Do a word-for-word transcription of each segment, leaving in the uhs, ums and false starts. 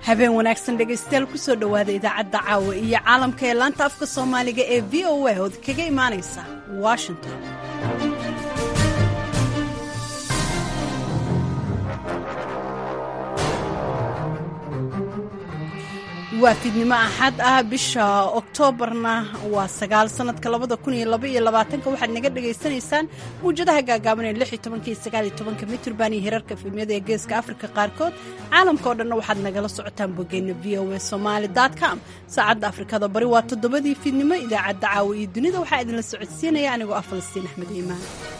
habeen wanaagsan dhegaystayaal ku soo dhowaada idaacadda caawa iyo caalamka ee laanta afka soomaaliga ee v o a ood kaga imaanaysa washington. waa fiidnimo axad ah bisha oktoobarna waa sagaal sanadka labada kun iyo laba iyo labaatanka waxaad naga dhagaysanaysaan muwjadaha gaagaaban ee lix iyo tobanka iyo sagaal iyo tobanka mitirban iyo hirarka filimyada ee geeska afrika qaarkood. caalamka oo dhanna waxaad nagala socotaan boggeena v o a somali dot com. saacadda afrikada bari waa toddobadii fiidnimo. idaacadda caawa iyo dunida waxaa idinla socodsiinaya anigoo ah falastiin axmed iimaan.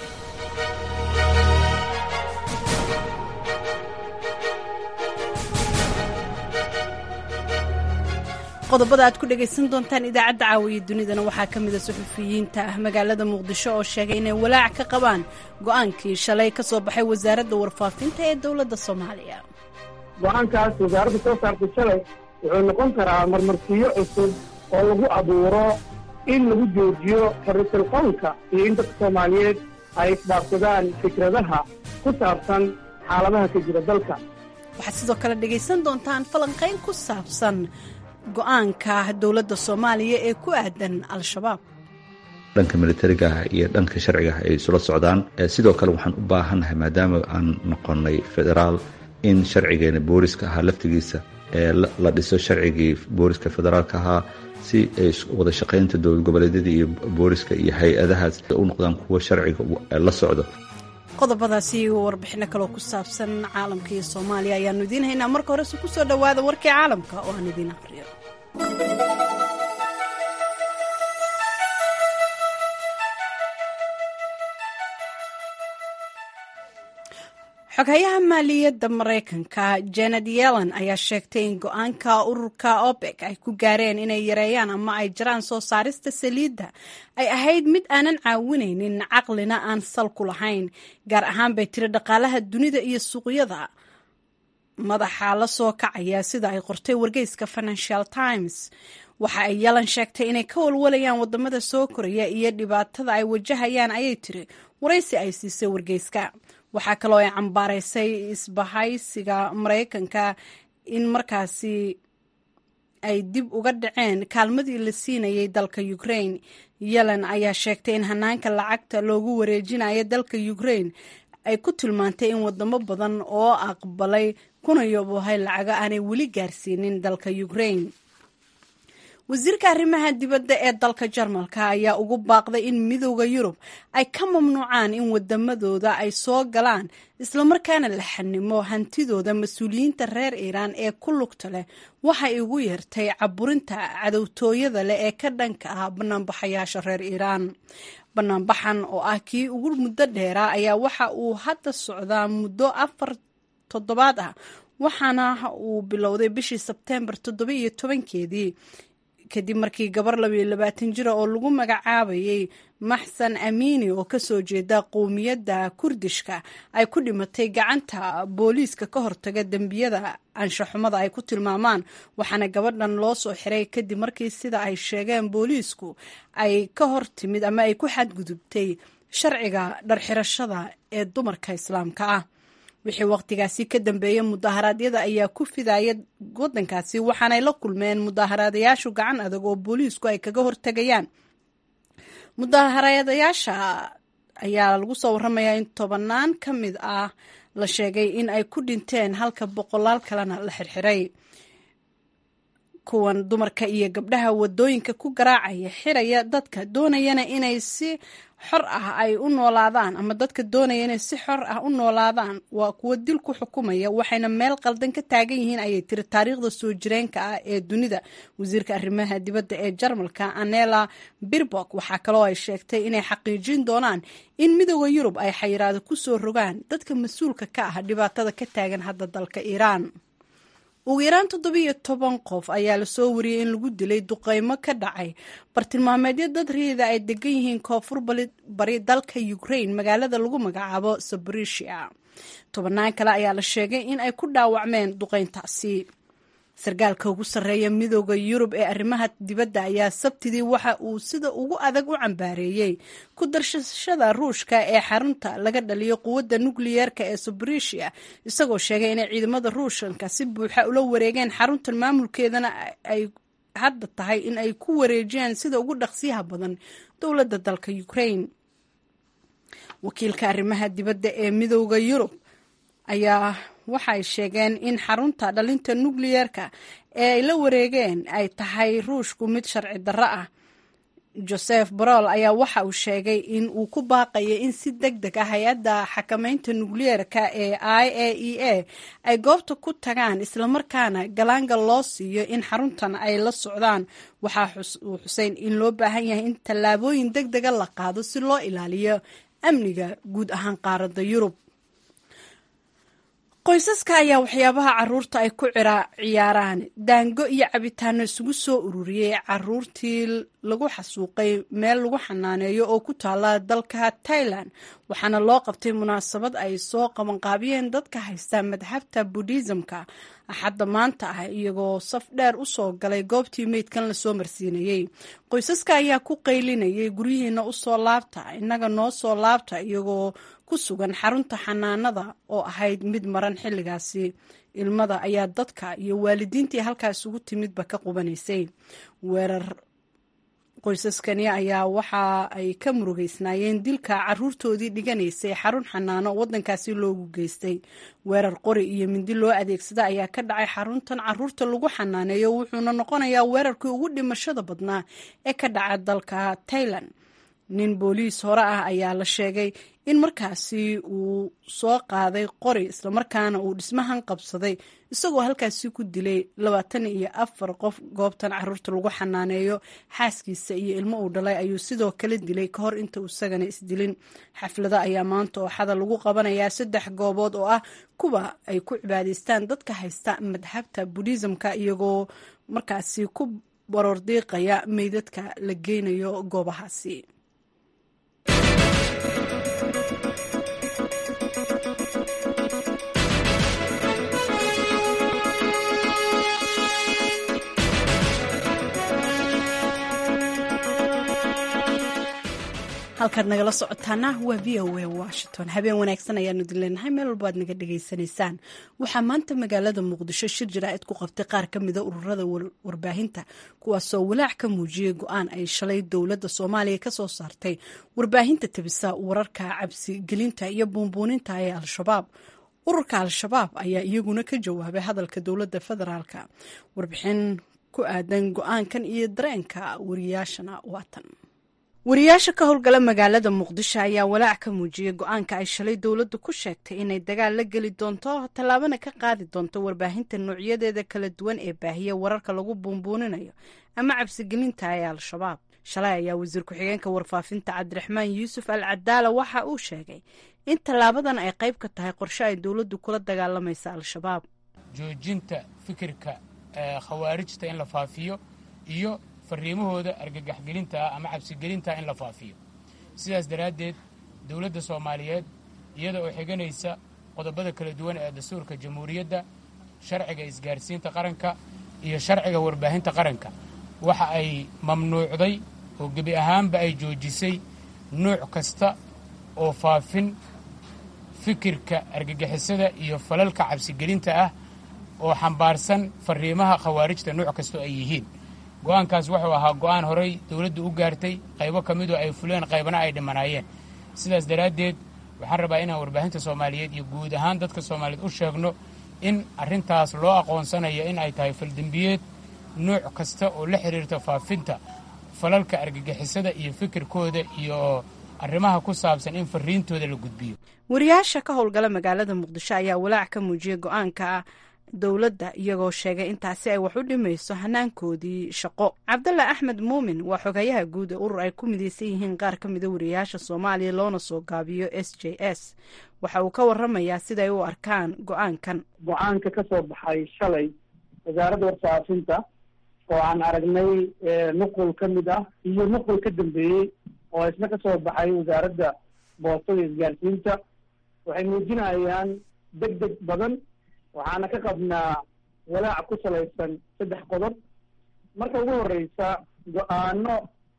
qodobada aad ku dhagaysan doontaan idaacadda caawiya dunidana waxaa ka mida suxufiyiinta ah magaalada muqdisho oo sheegay inay walaac ka qabaan go'aankii shalay ka soo baxay wasaaradda warfaafinta ee dowladda soomaaliya. go'aankaas wasaaradda soo saartay shalay wuxuu noqon karaa marmarsiyo cusub oo lagu abuuro in lagu joojiyo xorriyatul qowlka iyo in dadka soomaaliyeed ay isdhaafsadaan fikradaha ku saabsan xaaladaha ka jira dalka. waxaad sidoo kale dhagaysan doontaan falanqayn ku saabsan go'aanka dowladda soomaaliya ee ku aadan al-shabaab. dhanka militariga ah iyo dhanka sharciga ah ay isula socdaan. sidoo kale waxaan u baahannahay maadaama aan noqonnay federaal in sharcigeena booliska ahaa laftigiisa ee la dhiso sharcigii booliska federaalka ahaa si ay wada shaqaynta dowlad goboleedyada iyo booliska iyo hay-adahaas u noqdaan kuwa sharciga la socdo. qodobadaasi warbixino kaloo ku saabsan caalamka iyo soomaaliya ayaanu idiin haynaa. marka horese ku soo dhowaada warkii caalamka oo aan idiin aqriyo. xoghayaha maaliyadda maraykanka janet yellen ayaa sheegtay in go-aanka ururka opec ay ku gaareen inay yareeyaan ama ay jaraan soo saarista saliidda ay ahayd mid aanan caawinaynin caqlina aan sal ku lahayn, gaar ahaan bay tiri dhaqaalaha dunida iyo suuqyada madaxa la soo kacaya sida ay qortay wargeyska Financial Times. waxa ay Yellen sheegtay inay ka walwalayaan wadamada soo koraya iyo dhibaatada ay wajahayaan, ayay tiri waraysi ay siisay wargeyska. waxaa kaloo ay cambaaraysay isbahaysiga maraykanka in markaasi ay dib uga dhaceen kaalmadii la siinayay dalka Ukraine. Yellen ayaa sheegtay in hanaanka lacagta loogu wareejinayo dalka Ukraine ay ku tilmaantay in wadamo badan oo aqbalay kuna yaboohay lacaga aanay weli gaarsiinin dalka Ukraine. wasiirka arrimaha dibadda ee dalka Jarmalka ayaa ugu baaqday in midowda Yurub ay ka mamnuucaan in wadamadooda ay soo galaan islamarkaana la xanimo hantidooda mas-uuliyiinta reer Iiraan ee ku lugta leh waxay ugu yeertay caburinta cadowtooyada leh ee ka dhanka ah banaanbaxayaasha reer Iiraan. banaanbaxan oo ah kii ugu muddo dheeraa ayaa waxa uu hadda socdaa muddo afar toddobaad ah, waxaana uu bilowday bishii Sebteembar toddoba iyo tobankeedii kadib markii gabar laba iyo labaatan jira oo lagu magacaabayay Maxsan Amini oo ka soo jeeda qowmiyadda Kurdishka ay ku dhimatay gacanta booliiska ka hortaga dembiyada anshaxumada ay ku tilmaamaan, waxaana gabadhan loo soo xiray kadib markii sida ay sheegeen booliisku ay ka hor timid ama ay ku xadgudubtay sharciga dharxirashada ee dumarka islaamka ah. wixii waqtigaasi ka dambeeyay mudaharaadyada ayaa ku fidaya wadankaasi, waxaanay la kulmeen mudaharadayaashu gacan adag oo booliisku ay kaga hortagayaan. mudaharadayaasha ayaa lagu soo waramayaa in tobanaan ka mid ah la sheegay in ay ku dhinteen halka boqolaal kalena la xirxiray. kuwan dumarka iyo gabdhaha wadooyinka ku garaacaya xiraya dadka doonayana inay si xor ah ay u noolaadaan ama dadka doonaya inay si xor ah u noolaadaan waa kuwa dil ku xukumaya, waxayna meel qaldan ka taagan yihiin, ayay tiri taariikhda soo jireenka ah ee dunida. wasiirka arrimaha dibadda ee Jarmalka Annela Baerbock waxaa kaloo ay sheegtay inay xaqiijin doonaan in midowda Yurub ay xayiraado ku soo rogaan dadka mas-uulka ka ah dhibaatada ka taagan hadda dalka Iiraan. ugu yaraan toddoba iyo toban qof ayaa la soo wariyey in lagu dilay duqeymo ka dhacay bartilmaameedyo dad rayida ay degan yihiin koonfur bari dalka Ukraine magaalada lagu magacaabo Zaporizhzhia. tobannaan kale ayaa la sheegay in ay ku dhaawacmeen duqeyntaasi. sarkaalka ugu sarreeya midooda yurub ee arrimaha dibadda ayaa sabtidii waxa uu sida ugu adag u cambaareeyey ku darshashada ruushka ee xarunta laga dhaliyo quwadda nukliyeerka ee Zaporizhzhia isagoo sheegay inay ciidamada ruushka si buuxa ula wareegeen xaruntan maamulkeedana ay hadda tahay in ay ku wareejiyaan sida ugu dhaqsiyaha badan dowladda dalka Ukraine. wakiilka arrimaha dibadda ee midooda yurub ayaa waxay sheegeen in xarunta dhalinta nukliyeerka ee ay la wareegeen ay tahay ruushku mid sharci darro ah. Joseph Borrell ayaa waxa uu sheegay in uu ku baaqayay in si degdeg ah hay-adda xakamaynta nukliyeerka ee I A E A ay goobta ku tagaan islamarkaana galaangal loo siiyo in xaruntan ay la socdaan. waxaa uu xuseyn in loo baahan yahay in tallaabooyin degdega la qaado si loo ilaaliyo amniga guud ahaan qaaradda Yurub. qoysaska ayaa waxyaabaha caruurta ay ku ciyaaraan daango iyo cabitaano isugu soo ururiyey caruurtii lagu xasuuqay meel lagu xanaaneeyo oo ku taala dalka Thailand, waxaana loo qabtay munaasabad ay soo qabanqaabiyeen dadka haysta madhabta Buddhismka axadda maanta ah iyagoo saf dheer u soo galay goobtii meydkan lasoo marsiinayey. qoysaska ayaa ku qaylinayay guryihiina u soo laabta, innaga noo soo laabta, iyagoo ku sugan xarunta xanaanada oo ahayd mid maran xilligaasi. ilmada ayaa dadka iyo waalidiintii halkaas ugu timidba ka qubanaysay. weerar qoysaskani ayaa waxa ay ka murugeysnaayeen dilka caruurtoodii dhiganaysay xarun xanaano waddankaasi loogu geystay. weerar qori iyo mindi loo adeegsada ayaa ka dhacay xaruntan caruurta lagu xanaaneeyo, wuxuuna noqonayaa weerarkii ugu dhimashada badnaa ee ka dhaca dalka Thailand. nin booliis hore ah ayaa la sheegay in markaasi uu soo qaaday qori islamarkaana uu dhismahan qabsaday isagoo halkaasi ku dilay labaatan iyo afar qof. goobtan caruurta lagu xanaaneeyo xaaskiisa iyo ilmo uu dhalay ayuu sidoo kale dilay ka hor inta uu isagana isdilin. xaflada ayaa maanta ooxada lagu qabanayaa saddex goobood oo ah kuwa ay ku cibaadaystaan dadka haysta madhabta Buddhismka iyagoo markaasi ku baroordiiqaya meydadka la geynayo goobahaasi. halkaad nagala socotaana waa v o a Washington. habeen wanaagsan ayaanu dileenahay meel walba aad naga dhegaysanaysaan. waxaa maanta magaalada muqdisho shir jaraa'id ku qabtay qaar ka mida ururada warbaahinta kuwaasoo walaac ka muujiyey go-aan ay shalay dowladda Soomaaliya ka soo saartay warbaahinta tabisa wararka cabsi gelinta iyo buunbuuninta ee al-shabaab. ururka al-shabaab ayaa iyaguna ka jawaabay hadalka dowladda federaalka. warbixin ku aadan go-aankan iyo dareenka wariyaashana waatan. wariyaasha ka howlgala magaalada muqdisho ayaa walaac ka muujiyey go-aanka ay shalay dowladdu ku sheegtay inay dagaal la geli doonto tallaabana ka qaadi doonto warbaahinta noocyadeeda kala duwan ee baahiya wararka lagu buunbuuninayo ama cabsigelinta ee al-shabaab. shalay ayaa wasiir ku-xigeenka warfaafinta cabdiraxmaan yuusuf al cadaala waxa uu sheegay in tallaabadan ay qayb ka tahay qorshe ay dowladdu kula dagaalamaysa al-shabaab. joojinta fikirka khawaarijta in la faafiyo iyo fariimahooda argagaxgelinta ah ama cabsigelinta in la faafiyo. sidaas daraaddeed dowladda Soomaaliyeed iyada oo xiganaysa qodobada kala duwan ee dastuurka jamhuuriyadda, sharciga isgaarsiinta qaranka iyo sharciga warbaahinta qaranka waxa ay mamnuucday oo gebi ahaanba ay joojisay nooc kasta oo faafin fikirka argagixisada iyo falalka cabsigelinta ah oo xambaarsan fariimaha khawaarijta nooc kasta ay yihiin. go-aankaas wuxuu ahaa go-aan horey dowladdu u gaartay, qaybo ka midoo ay fuleen, qaybana ay dhimanaayeen. sidaas daraaddeed waxaan rabaa inaan warbaahinta Soomaaliyeed iyo guud ahaan dadka Soomaaliyeed u sheegno in arrintaas loo aqoonsanayo in ay tahay faldembiyeed nooc kasta oo la xiriirta faafinta falalka argagixisada iyo fikirkooda iyo arrimaha ku saabsan in fariintooda la gudbiyo. wariyaasha ka howlgala magaalada muqdisho ayaa walaac ka muujiyey go-aanka dowladda iyagoo sheegay intaasi ay wax u dhimayso hanaankoodii shaqo. cabdalla axmed muumin waa xogayaha guud ee urur ay ku midaysan yihiin qaar ka mida wariyaasha Soomaaliya loona soo gaabiyo S J S. waxa uu ka waramayaa siday u arkaan go-aankan. go-aanka ka soo baxay shalay wasaaradda warfaafinta oo aan aragnay nuqul ka mid ah iyo nuqul ka dambeeyey oo isna ka soo baxay wasaaradda boostada isgaarsiinta waxay muujinayaan deg deg badan. waxaana ka qabnaa walaac ku salaysan saddex qodob. marka ugu horeysa go-aano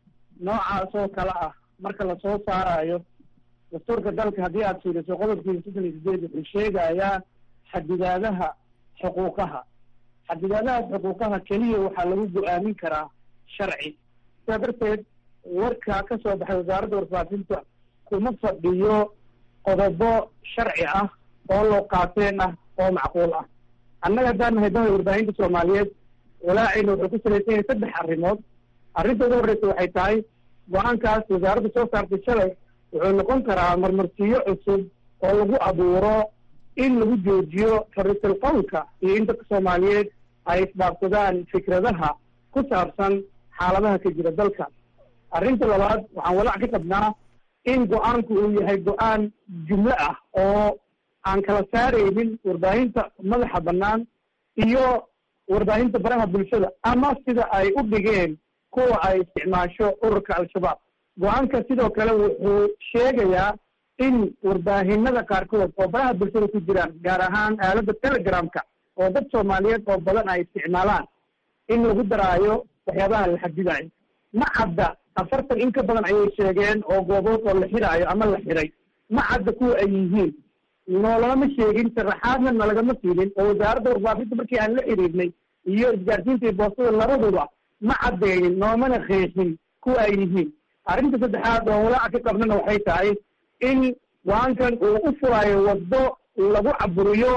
noocaas oo kale ah marka lasoo saarayo dastuurka dalka haddii aad fiiriso qodobkiisa soddon iyo sideed wuxuu sheegayaa xadidaadaha xuquuqaha xadidaadaha xuquuqaha keliya waxaa lagu go-aamin karaa sharci. sidaa darteed warka ka soo baxay wasaaradda warfaafinta kuma fadhiyo qodobo sharci ah oo loo qaateen ah oo macquul ah. annaga haddaan nahay bahda warbaahinta soomaaliyeed walaacina wuxuu ku salaysan yahay saddex arrimood. arrinta ugu horreysa waxay tahay go-aankaas wasaaradda soo saartay shalay wuxuu noqon karaa marmarsiyo cusub oo lagu abuuro in lagu joojiyo fariisul qowlka iyo in dadka soomaaliyeed ay isdhaafsadaan fikradaha ku saabsan xaaladaha ka jira dalka. arrinta labaad waxaan walaac ka qabnaa in go-aanku uu yahay go-aan jumlo ah oo aan kala saaraynin warbaahinta madaxa bannaan iyo warbaahinta baraha bulshada ama sida ay u dhigeen kuwa ay isticmaasho ururka al-shabaab. go-aanka sidoo kale wuxuu sheegayaa in warbaahinada qaarkood oo baraha bulshada ku jiraan gaar ahaan aaladda telegramka oo dad soomaaliyeed oo badan ay isticmaalaan in lagu daraayo waxyaabaha la xadidayo. ma cadda afartan in ka badan ayay sheegeen oo goobood oo la xiraayo ama la xiray. ma cadda kuwa ay yihiin noolama sheegin, sharaxaadna nalagama siinin oo wasaaradda warfaafinta markii aan la xiriirnay iyo isgaarsiinta iyo boostada labaduba ma caddeeyin, noomana qeexin kuwa ay yihiin. arrinta saddexaad oo walaaca ka qabnana waxay tahay in go-aankan uu u furaayo waddo lagu caburiyo,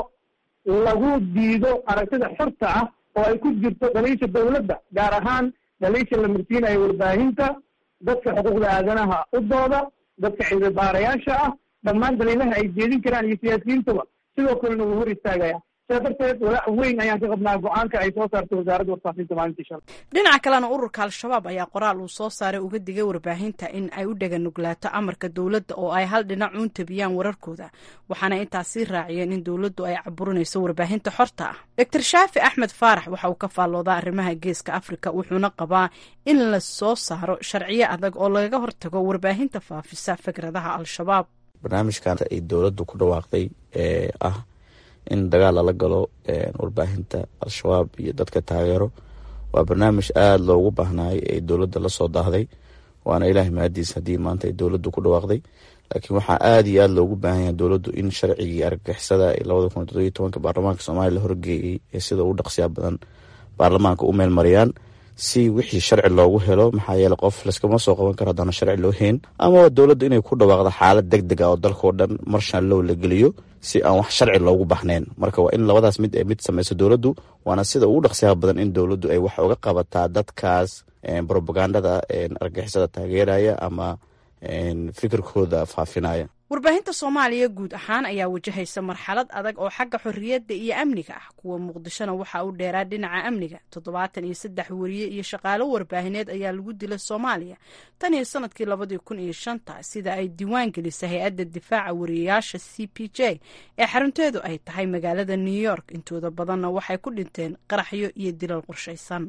lagu diido aragtida xorta ah oo ay ku jirto dhaliisha dawladda, gaar ahaan dhaliisha la marsiinayo warbaahinta, dadka xuquuqda aadanaha u dooda, dadka cilmi baarayaasha ah, dhammaan daliilaha ay jeedin karaan iyo siyaasiyiintuba sidoo kalena wuu hor istaagaya. sidaa darteed walaac weyn ayaan ka qabnaa go-aanka ay soo saartay wasaaradda warfaafinta maalintii shalay. dhinaca kalena ururka al-shabaab ayaa qoraal uu soo saaray uga digay warbaahinta in ay u dhaganuglaato amarka dowladda oo ay hal dhinac uun tabiyaan wararkooda, waxaana intaas sii raaciyeen in dowladdu ay caburinayso warbaahinta xorta ah. doctor shaafi axmed faarax waxa uu ka faalloodaa arrimaha geeska afrika, wuxuuna qabaa in la soo saaro sharciyo adag oo lagaga hortago warbaahinta faafisa fikradaha al-shabaab. barnaamijkan ay dowladdu ku dhawaaqday ee ah in dagaal lala galo warbaahinta al-shabaab iyo dadka taageero waa barnaamij aada loogu baahnaayay ee dowladda lasoo daahday, waana ilaahay mahadiis haddii maanta ay dowladdu ku dhawaaqday. laakiin waxaa aada iyo aada loogu baahan yahay dowladdu in sharcigii argagixisada ee labada kun toddobiyo tobanka baarlamaanka soomaaliya la horgeeyey ee sida ugu dhaqsiyaa badan baarlamaanka u meel mariyaan si wixii sharci loogu helo. maxaa yeele qof laskama soo qaban karo haddana sharci loo hayn, ama dowladdu inay ku dhawaaqdo xaalad deg deg ah oo dalkao dhan marshan low la geliyo si aan wax sharci loogu baxnayn. marka waa in labadaas mid ee mid samayso dowladdu, waana sida ugu dhaqsiyaha badan in dowladdu ay wax uga qabataa dadkaas propagandada argagixisada taageeraya ama fikirkooda faafinaya. warbaahinta soomaaliya guud ahaan ayaa wajahaysa marxalad adag oo xagga xorriyadda iyo amniga ah. kuwa muqdishona waxaa u dheeraa dhinaca amniga. toddobaatan iyo saddex wariye iyo shaqaalo warbaahineed ayaa lagu dilay soomaaliya tan iyo sanadkii labadii kun iyo shanta sida ay diiwaan gelisay hay-adda difaaca wariyayaasha c p j ee xarunteedu ay tahay magaalada new york. intooda badanna waxay ku dhinteen qaraxyo iyo dilal qorshaysan.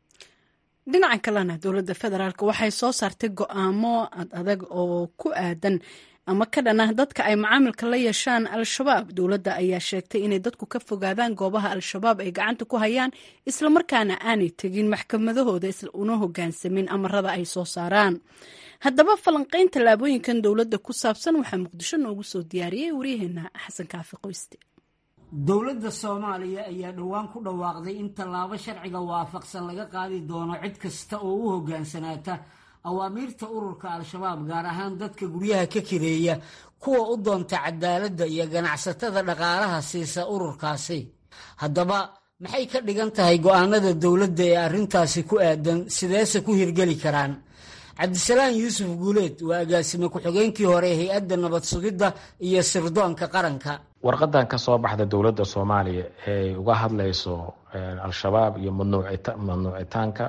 dhinaca kalena dowladda federaalk waxay soo saartay go-aamo ad adag oo ku aadan ama ka dhan ah dadka ay macaamilka la yeeshaan al-shabaab. dowladda ayaa sheegtay inay dadku ka fogaadaan goobaha al-shabaab ay gacanta ku hayaan, islamarkaana aanay tegin maxkamadahooda una hogaansamin amarada ay soo saaraan. haddaba falanqayn tallaabooyinkan dowladda ku saabsan waxaa muqdisho noogu soo diyaariyey waryaheena xasan kaafi qoyste. dowladda soomaaliya ayaa dhowaan ku dhawaaqday in tallaabo sharciga waafaqsan laga qaadi doono cid kasta oo u hogaansanaata awaamiirta ururka al-shabaab, gaar ahaan dadka guryaha ka kireeya, kuwa u doonta cadaaladda iyo ganacsatada dhaqaalaha siisa ururkaasi. haddaba maxay ka dhigan tahay go-aanada dowladda ee arrintaasi ku aadan, sideese ku hirgeli karaan? cabdisalaan yuusuf guuleed waa agaasime ku-xigeenkii hore ee hay-adda nabad sugidda iyo sirdoonka qaranka. warqadan ka soo baxda dowladda soomaaliya ee uga hadlayso al-shabaab iyo mamnuucitaanka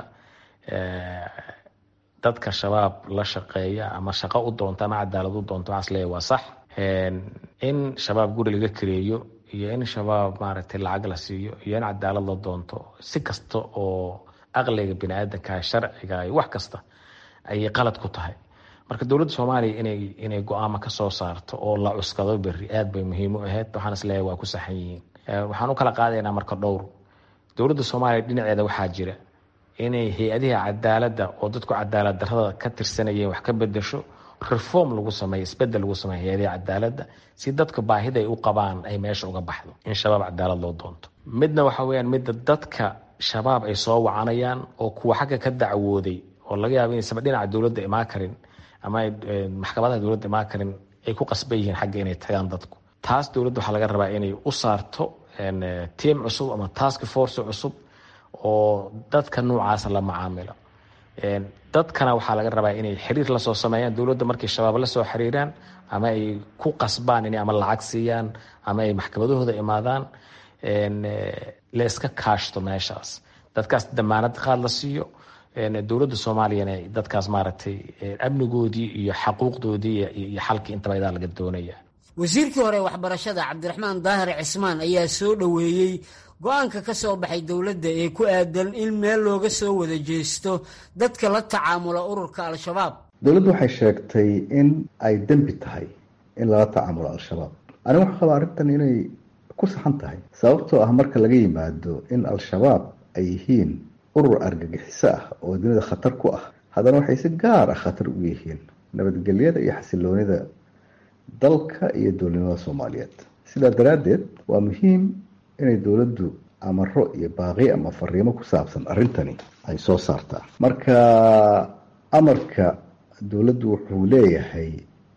dadka shabaab la shaqeeya ama shaqo u doonta ama cadaalad u doonto, waxaas leeyahay waa sax. in shabaab guri laga kareeyo iyo in shabaab maaragtay lacag la siiyo iyo in cadaalad la doonto, si kasta oo aqliga biniaadanka sharciga iyo wax kasta ayay qalad ku tahay. marka dowladda soomaaliya inay inay go-aamo ka soo saarto oo la cuskado berri aad bay muhiim u ahayd. waxaan is leeyahay waa ku saxan yihiin. waxaan u kala qaadaynaa marka dhowr dowladda soomaaliya dhinaceeda waxaa jira inay hay-adihi cadaaladda oo dadku cadaalad darrada ka tirsanayeen wax ka bedesho, reform lagu sameeyo, isbedel lagu sameeyo hay-adihi cadaaladda si dadka baahida ay u qabaan ay meesha uga baxdo, in shabaab cadaalad loo doonto. midna waxa weeyaan midda dadka shabaab ay soo wacanayaan oo kuwa xagga ka dacwooday oo laga yaabo inaysan dhinaca dowladda imaan karin ama maxkamadaha dowladda imaan karin ay ku qasban yihiin xagga inay tagaan dadku. taas dowladda waxaa laga rabaa inay u saarto tiim cusub ama task force cusub oo dadka noocaasa la macaamilo. dadkana waxaa laga rabaa inay xiriir la soo sameeyaan dowladda markay shabaab la soo xiriiraan, ama ay ku qasbaan inay ama lacag siiyaan ama ay maxkamadahooda imaadaan, la iska kaashto meeshaas, dadkaas damaanad qaad la siiyo. dowladda soomaaliyana dadkaas maaragtay amnigoodii iyo xaquuqdoodii iyo xalkii intaba idaa laga doonaya. wasiirkii hore waxbarashada cabdiraxmaan daahir cismaan ayaa soo dhoweeyey go-aanka ka soo baxay dowladda ee ku aadan in meel looga soo wada jeesto dadka la tacaamula ururka al-shabaab. dowladdu waxay sheegtay in ay dembi tahay in lala tacaamulo al-shabaab. aniga waxaa qabaa arrintan inay ku saxan tahay, sababtoo ah marka laga yimaado in al-shabaab ay yihiin urur argagixiso ah oo dunida khatar ku ah, haddana waxay si gaar ah khatar u yihiin nabadgelyada iyo xasiloonida dalka iyo dowladnimada soomaaliyeed. sidaa daraaddeed waa muhiim inay dowladdu amaro iyo baaqi ama fariimo ku saabsan arrintani ay soo saartaa. marka amarka dowladdu wuxuu leeyahay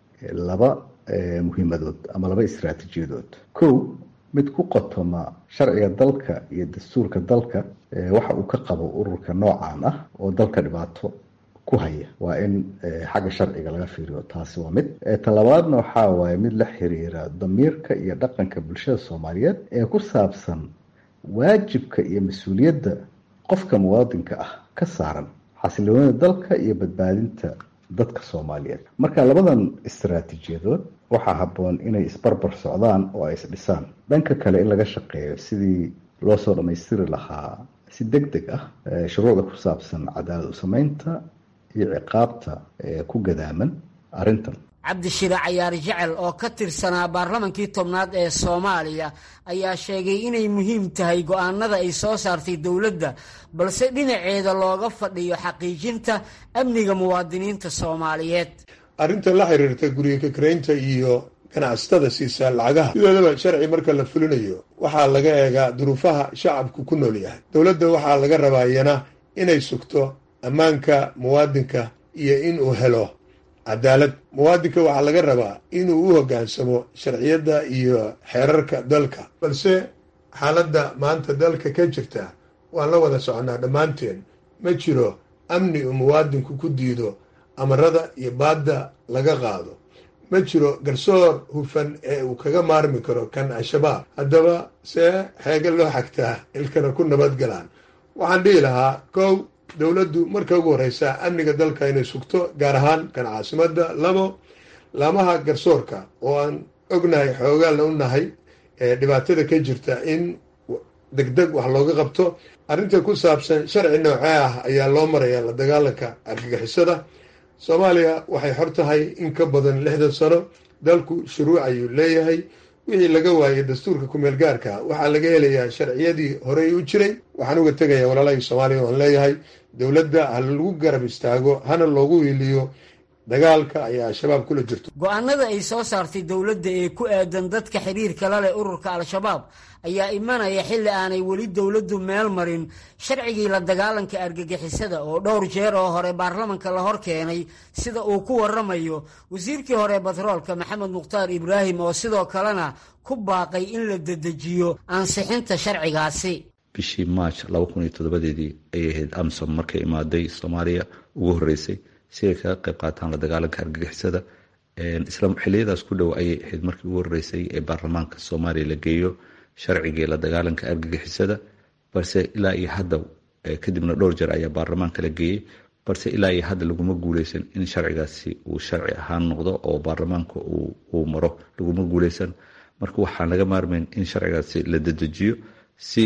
laba muhiimadood ama laba istaraatiijiyadood. kow, mid ku qotoma sharciga dalka iyo dastuurka dalka waxa uu ka qabo ururka noocan ah oo dalka dhibaato ku haya, waa in xagga sharciga laga fiiriyo. taasi waa mid. talabaadna waxaa waaye mid la xiriira damiirka iyo dhaqanka bulshada soomaaliyeed ee ku saabsan waajibka iyo mas-uuliyadda qofka muwaadinka ah ka saaran xasiloonida dalka iyo badbaadinta dadka soomaaliyeed. marka labadan istaraatiijiyadood waxaa habboon inay isbarbar socdaan oo ay isdhisaan. dhanka kale in laga shaqeeyo sidii loo soo dhammaystiri lahaa si deg deg ah shuruucda ku saabsan cadaalad u samaynta iyo ciqaabta ku gadaaman arrintan. cabdishire cayaar jecel oo ka tirsanaa baarlamankii tobnaad ee soomaaliya ayaa sheegay inay muhiim tahay go-aanada ay soo saartay dowladda, balse dhinaceeda looga fadhiyo xaqiijinta amniga muwaadiniinta soomaaliyeed. arrinta la xiriirta guriga kakaraynta iyo ganacsatada siisa lacagaha sidoodaba sharci marka la fulinayo waxaa laga eegaa duruufaha shacabku ku nool yahay. dowladda waxaa laga rabaa iyana inay sugto ammaanka muwaadinka iyo inuu helo cadaalad. muwaadinka waxaa laga rabaa inuu u hoggaansamo sharciyadda iyo xeerarka dalka, balse xaaladda maanta dalka ka jirta waan la wada soconaa dhammaanteen. ma jiro amni uu muwaadinku ku diido amarada iyo baadda laga qaado. ma jiro garsoor hufan ee uu kaga maarmi karo kan al-shabaab. haddaba see xeega loo xagtaa ilkana ku nabadgalaan. waxaan dhihi lahaa kow, dowladdu marka ugu horreysa amniga dalka inay sugto, gaar ahaan kan caasimadda. labo, laamaha garsoorka oo aan ognahay xoogaalla u nahay ee dhibaatada ka jirta in degdeg wax looga qabto. arrinta ku saabsan sharci noocee ah ayaa loo maraya la dagaalanka argagixisada. soomaaliya waxay xor tahay in ka badan lixdan sano. dalku shuruuc ayuu leeyahay. wixii laga waayay dastuurka kumeel gaarka waxaa laga helayaa sharciyadii horey u jiray. waxaan uga tegayaa walaalahii soomaaliya oan leeyahay dowladda ha lagu garab istaago, hana loogu wiiliyo dagaalka ay al-shabaab kula jirto. go-aanada ay soo saartay dowladda ee ku aadan dadka xiriirka la leh ururka al-shabaab ayaa imanaya xilli aanay weli dowladdu meel marin sharcigii la dagaalanka argagixisada oo dhowr jeer oo hore baarlamanka la hor keenay, sida uu ku waramayo wasiirkii hore batroolka maxamed mukhtaar ibraahim oo sidoo kalena ku baaqay in la dedejiyo ansixinta sharcigaasi. bishii march laba kun iyo toddobadeedii ayay ahayd amsom markay imaaday soomaaliya ugu horreysay si ay kaga qayb qaataan la dagaalanka argagixisada. isla xiliyadaas ku dhow ayay ahayd markii ugu horreysay ee baarlamaanka soomaaliya la geeyo sharcigii la dagaalanka argagixisada, balse ilaa iyo hadda kadibna dhowr jeer ayaa baarlamaanka la geeyey, balse ilaa iyo hadda laguma guuleysan in sharcigaasi uu sharci ahaan noqdo oo baarlamaanka uu maro, laguma guuleysan. marka waxaan laga maarmayn in sharcigaasi la dedejiyo si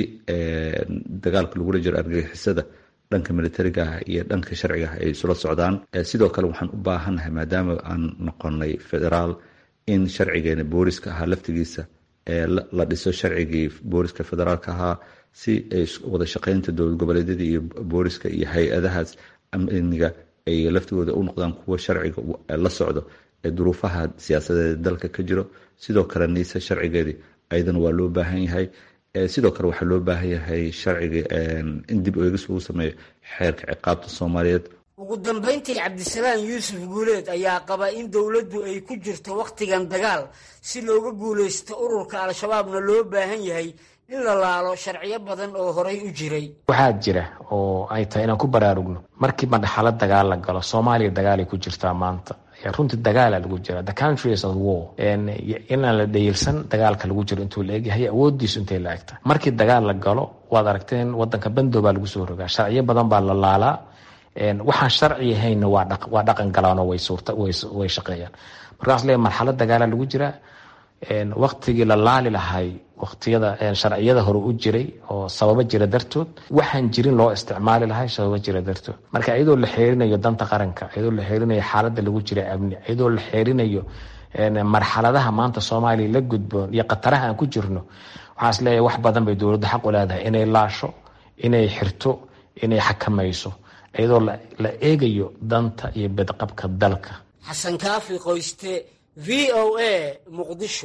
dagaalka lagula jiro argagixisada dhanka militariga ah iyo dhanka sharciga ah ay isula socdaan. sidoo kale waxaan u baahannahay maadaama aan noqonay federaal in sharcigeena booliska ahaa laftigiisa la dhiso sharcigii booliska federaalka ahaa si ay wada shaqeynta dowlad goboleedyada iyo booliska iyo hay-adahaas amniga ay laftigooda u noqdaan kuwa sharciga la socdo ee duruufaha siyaasadeed dalka ka jiro. sidoo kale niise sharcigeedii ayadana waa loo baahan yahay. sidoo kale waxaa loo baahan yahay sharciga in dib eegis lagu sameeyo xeerka ciqaabta soomaaliyeed. ugu dambayntii cabdisalaan yuusuf guuleed ayaa qaba in dowladdu ay ku jirto wakhtigan dagaal si looga guulaysto ururka al-shabaabna loo baahan yahay in la laalo sharciyo badan oo horay u jiray. waxaa jira oo ay tahay inaan ku baraarugno markii madhaxalad dagaal la galo soomaaliya dagaalay ku jirtaa maanta runtii dagaala lagu jira the countries of war inaan la dhayilsan dagaalka lagu jiro intuu la egyahay awoodiisu intay la egta markii dagaal la galo waad aragteen wadanka bandoo baa lagu soo rogaa sharciyo badan baa la laalaa waxaan sharci ahayna waa dhaqan galaanoo way suurta way shaqeeyaan markaas leeyahay marxalad dagaala lagu jira waqtigii la laali lahay waqtiyada sharciyada hore u jiray oo sababo jira dartood waxaan jirin loo isticmaali lahay sababo jira dartood marka iyadoo la xeerinayo danta qaranka iyadoo la xeerinayo xaaladda lagu jira amni iyadoo la xeerinayo marxaladaha maanta Soomaaliya la gudboon iyo qataraha aan ku jirno waxaas leeyahay wax badan bay dowladda xaq u leedahay inay laasho inay xirto inay xakamayso iyadoo la eegayo danta iyo badqabka dalka. xasan kaafi qoyste V O A Muqdisho.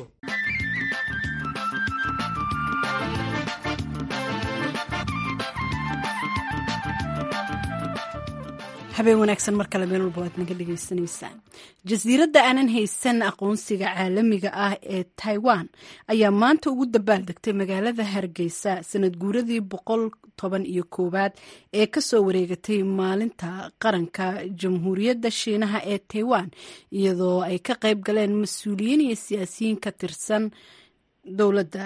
habeen wanaagsan mar kale meel walba waad naga dhagaysanaysaan. jasiiradda aanan haysan aqoonsiga caalamiga ah ee Taiwan ayaa maanta ugu dabaaldegtay magaalada Hargeysa sanad guuradii boqol toban iyo koowaad ee kasoo wareegatay maalinta qaranka jamhuuriyadda Shiinaha ee Taiwan iyadoo ay ka qayb galeen mas'uuliyiin iyo siyaasiyiin ka tirsan dowladda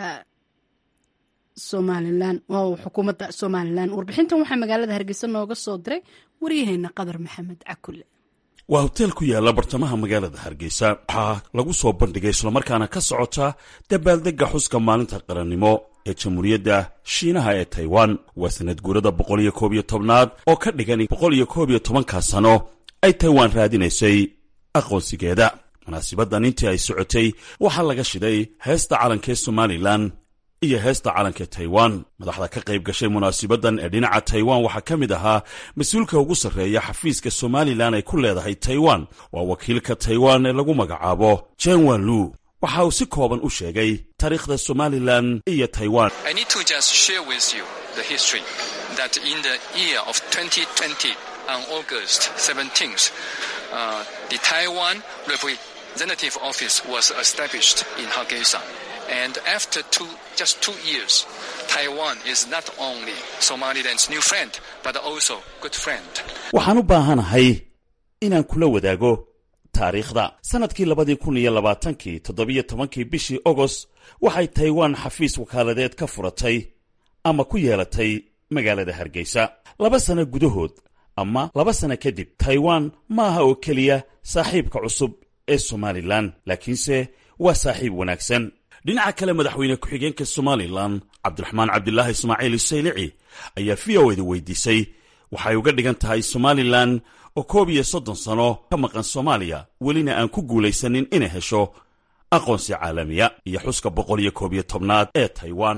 Somaliland oo xukuumadda Somaliland. warbixintan waxaa magaalada Hargeysa nooga soo diray waryaheena Qadar Maxamed Cakulle. waa hotel ku yaala bartamaha magaalada Hargeysa waxaa lagu soo bandhigay isla markaana ka socota dabaaldega xuska maalinta qarannimo ee jamhuuriyadda Shiinaha ee Taiwan. waa sanad guurada boqol iyo koob iyo tobnaad oo ka dhigan boqol iyo koob iyo tobanka sano ay Taiwan raadinaysay aqoonsigeeda. munaasabaddan intii ay socotay waxaa laga shiday heesta calanka Somaliland iyo heesta calanka Taiwan. madaxda ka qayb gashay munaasabaddan ee dhinaca Taiwan waxaa ka mid ahaa mas-uulka ugu sarreeya xafiiska Somaliland ay ku leedahay Taiwan waa wakiilka Taiwan ee lagu magacaabo Chen Wanlu. waxa uu si kooban u sheegay taariikhda Somaliland iyo Taiwan. I need to just share with you the history that in the year of twenty twenty on August seventeenth uh, the Taiwan representative office was established in Hargeisa. And after two, just two years, Taiwan is not only Somaliland's new friend, but also good friend. waxaan u baahanahay inaan kula wadaago taariikhda. sanadkii labadii kun iyo labaatankii toddobiyo tobankii bishii August waxay Taiwan xafiis wakaaladeed ka furatay ama ku yeelatay magaalada Hargeysa. laba sano gudahood ama laba sano kadib Taiwan maaha oo keliya saaxiibka cusub ee Somaliland laakiinse waa saaxiib wanaagsan. dhinaca kale madaxweyne ku-xigeenka Somaliland Cabdiraxmaan Cabdilaahi Ismaaciil Saylici ayaa V O A da weydiisay waxay uga dhigan tahay Somaliland oo koob iyo soddon sano ka maqan Soomaaliya welina aan ku guulaysanin inay hesho aqoonsi caalamiya iyo xuska boqol iyo koob iyo tobnaad ee Taiwan.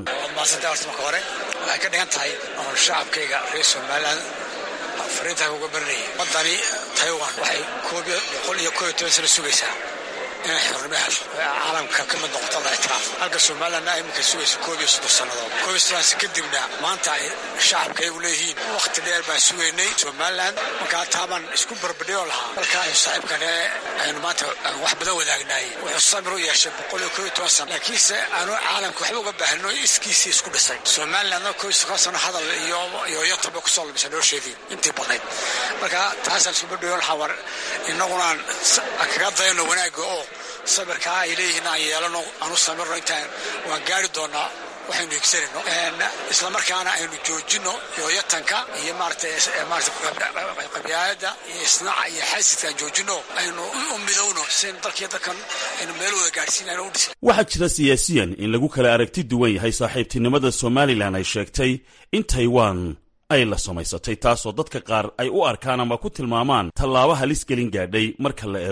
waxay ka dhigan tahay oo shacabkayga reer Somaliland fariinta uga baranayay wadani Taiwan waxay koob iyo boqol iyo koob iyo toban sano sugaysaa inay xornimo hesho caalamka ka mid noqoto la ictiraaf. halka Somaliland ay imika sugayso koob iyo soddon sannadood. koob iyo soddon kadibna maanta ay shacabkaygu leeyihiin waqti dheer baan sugaynay Somaliland markaa taaban isku barbadhiyo lahaa halka ay saaxiibkane aynu maanta wax badan wadaagnaay wuxuu samir u yeeshay boqol iyo koob iyo toban sano laakiinse aanu caalamka waxba uga baahno iskiisii isku dhisay. Somaliland koob iyo soddon sano hadal iyo iyo yataba ku soo lumisa nolosheedii intii badnayd marka taasaan isku barbadhiyo lahaa war inaguna kaga dayno wanaagga oo sabirka ay leeyihiin aan yeelano aanu samirno intaan waan gaari doonaa waxaynu higsanayno isla markaana aynu joojino yooyatanka iyo maaragtay maaragtay qabyaalada iyo isnaaca iyo xaasidka aan joojino aynu u midowno sin dalkii dalkan aynu meel wada gaadhsiinayno u dhisay. waxaa jira siyaasiyan in lagu kala aragti duwan yahay saaxiibtinimada Somaliland ay sheegtay in Taiwan ay la samaysatay taasoo dadka qaar ay u arkaan ama ku tilmaamaan tallaabo halis gelin gaadhay marka la eego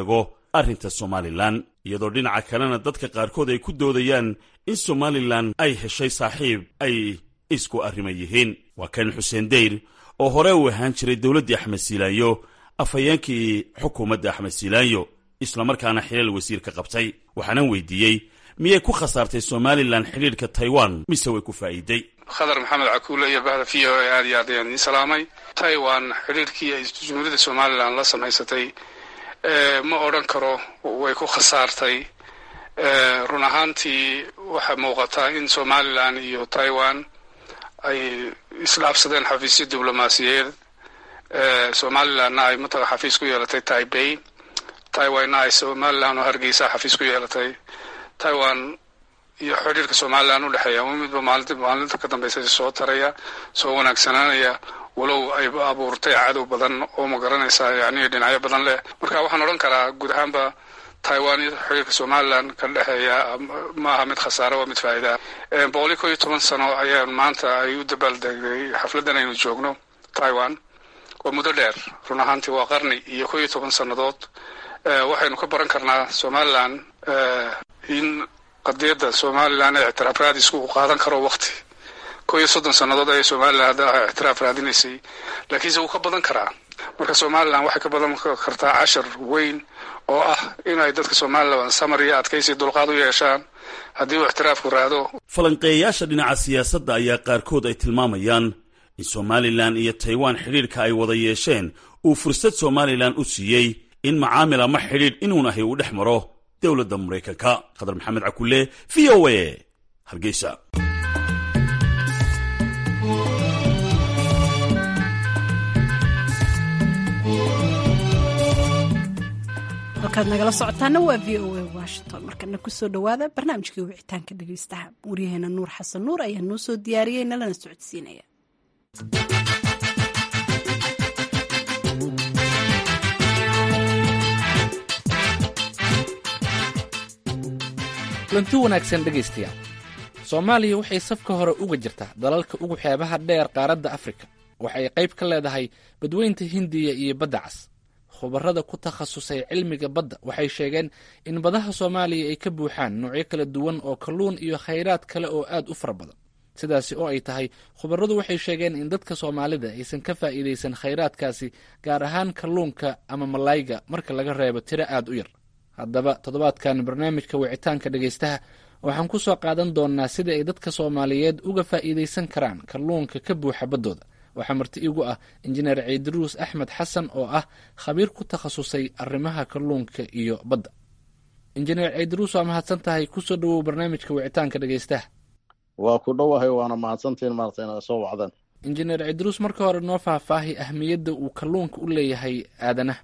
arrinta somalilan iyadoo dhinaca kalena dadka qaarkood ay ku doodayaan in somalilan ay heshay saaxiib ay isku arrima yihiin. waa kan xuseen dayr oo hore u ahaan jiray dowladdii axmed siilaayo afhayeenkii xukuumadda axmed siilaayo islamarkaana xilal wasiir ka qabtay. waxaanan weydiiyey miyay ku khasaartay somalilan xidhiidhka taiwan mise way ku faa'iiday. khadar maxamed cakuule iyo bahda v o a aad iyo aad ayaan idiin salaamay. taiwan xidhiidhkii ay jumhuuriyadda somalilan la samaysatay ma odhan karo way ku khasaartay. run ahaantii waxaa muuqataa in somalilan iyo taiwan ay isdhaafsadeen xafiisyo diblomaasiyeed. somalilanna ay matala xafiis ku yeelatay taipei, taiwanna ay somalilan oo hargeysa xafiis ku yeelatay. taiwan iyo xidhiirka somalilan u dhexeeya midba maalinta maalinta ka dambaysa soo taraya, soo wanaagsanaanaya, walow ay abuurtay cadow badan oo ma garanaysaa yacni dhinacyo badan leh. marka waxaan odhan karaa guud ahaanba taiwan iyo xidhiirka somalilan ka dhexeeya maaha mid khasaaro, waa mid faa'iida. boqol iyo kow iyo toban sano ayaan maanta ay u dabaaldegay xafladan aynu joogno taiwan. waa muddo dheer, run ahaantii waa qarni iyo kow iyo toban sannadood. waxaynu ka baran karnaa somalilan in qadiyadda somalilan ee ictiraaf raadisku uu qaadan karo waqti. kow iyo soddon sannadood ayay somalilan hadda ictiraaf raadinaysay, laakiinse wuu ka badan karaa. marka somalilan waxay ka badan kartaa cashar weyn oo ah inay dadka somalilan samar iyo adkaysi dulqaad u yeeshaan haddii uu ictiraafku raado. falanqeeyayaasha dhinaca siyaasadda ayaa qaarkood ay tilmaamayaan in somalilan iyo taiwan xidhiidhka ay wada yeesheen uu fursad somalilan u siiyey in macaamil ama xidhiidh inuun ahay uu dhex maro dowladda maraykanka. khadar maxamed cakulle, v o a, hargeysa. halkaad nagala socotaana waa v o a washington. markana kusoo dhowaada barnaamijkii wicitaanka dhegaystaha. waryaheena nuur xasan nuur ayaa noo soo diyaariyey nalana socodsiinaya. kulanti wanaagsan dhegaystayaal. soomaaliya waxay safka hore uga jirtaa dalalka ugu xeebaha dheer qaaradda afrika. waxay qayb ka leedahay badweynta hindiya iyo badda cas. khubarrada ku takhasusay cilmiga badda waxay sheegeen in badaha soomaaliya ay ka buuxaan noocyo kala duwan oo kalluun iyo khayraad kale oo aad u fara badan. sidaasi oo ay tahay, khubarradu waxay sheegeen in dadka soomaalida aysan ka faa'iidaysan khayraadkaasi, gaar ahaan kalluunka ama malayga marka laga reebo tiro aad u yar. haddaba toddobaadkan barnaamijka wicitaanka dhegaystaha waxaan ku soo qaadan doonnaa sida ay dadka soomaaliyeed uga faa'iidaysan karaan kalluunka ka buuxa baddooda. waxaa marti igu ah injineer ciidruus axmed xasan oo ah khabiir ku takhasusay arrimaha kalluunka iyo badda. injineer ciidruus, waa mahadsan tahay. kusoo dhowow barnaamijka wicitaanka dhegaystaha. waa ku dhowahay, waana mahadsantiin maarta inaad soo wacdaan. injineer ciidruus, marka hore noo faahfaahi ahmiyadda uu kalluunka u leeyahay aadanaha.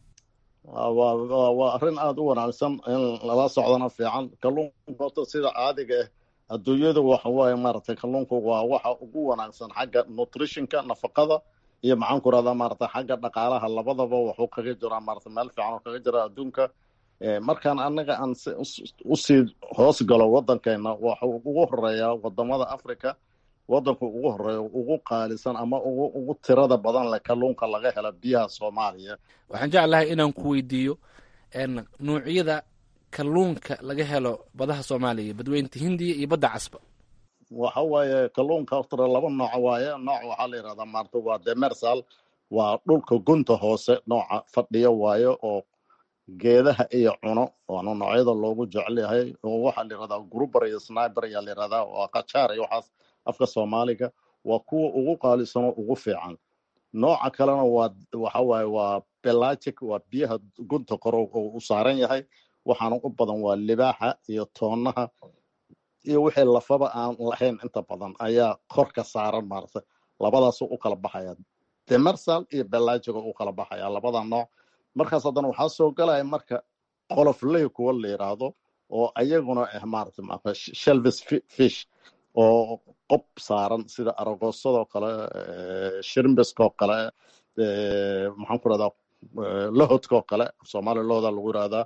waa arrin aada u wanaagsan in lala socdana fiican. kalluunka horta sida caadiga ah adduunyada waxa waaye maaragtay kalluunku waa waxa ugu wanaagsan xagga nutritionka, nafaqada, iyo maxaan ku rahdaa maaragtay xagga dhaqaalaha. labadaba wuxuu kaga jiraa maaragtay meel fiican oo kaga jira adduunka. markaan anaga aan usii hoos galo waddankeena, waxuu ugu horeeyaa wadamada africa. waddanku ugu horeeya ugu qaalisan ama ugu tirada badan leh kalluunka laga hela biyaha soomaaliya. waxaan jeclahay inaan ku weydiiyo nuucyada kalluunka laga helo badaha soomaaliya, badweynta hindiya iyo badda casba. waxa waaye kalluunka horta laba nooc waaye. nooc waxaa la yidhahdaa maarta waa demersal, waa dhulka gunta hoose nooca fadhiya waaye oo geedaha iyo cuno, waana noocyada loogu jecel yahay. oo waxaa la yidhahdaa gruber iyo sniber ayaa la yidhahdaa, waa qajaar iyo waxaas afka soomaaliga. waa kuwa ugu qaalisanoo ugu fiican. nooca kalena waa waxa waaye waa pelagic, waa biyaha gunta kore oo u saaran yahay. waxaana u badan waa libaaxa iyo toonaha iyo wixii lafaba aan lahayn inta badan ayaa kor ka saaran maarta. labadaas u kala baxaya, demersal iyo pelagic u kala baxaya labada nooc. markaas haddana waxaa soo galaya marka qolofley kuwa la yiraahdo oo ayaguna ah maarta maarta shellfish fish oo qob saaran sida aragoosadoo kale, shrimbiskoo kale, maxaan ku rahdaa lahodkoo kale, soomaaliya looda lagu yirahdaa.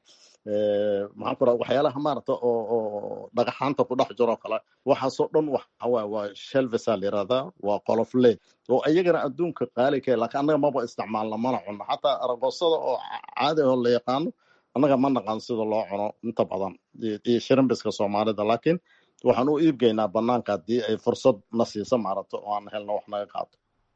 maxaan ku rahdaa waxyaalaha maarata oo oo dhagaxaanta ku dhex jiroo kale, waxaasoo dhan waxa waaye waa shellfish la yirahdaa, waa qolofley oo ayagana adduunka qaali ka, laakiin annaga maba isticmaalna, mana cunno. xataa aragoosada oo caadi oo la yaqaano annaga ma naqaan sida loo cuno inta badan iyo shirimbiska soomaalida, laakiin waxaan u iibgeynaa banaanka haddii ay fursad na siiso maaragta oo aan helno wax naga qaato.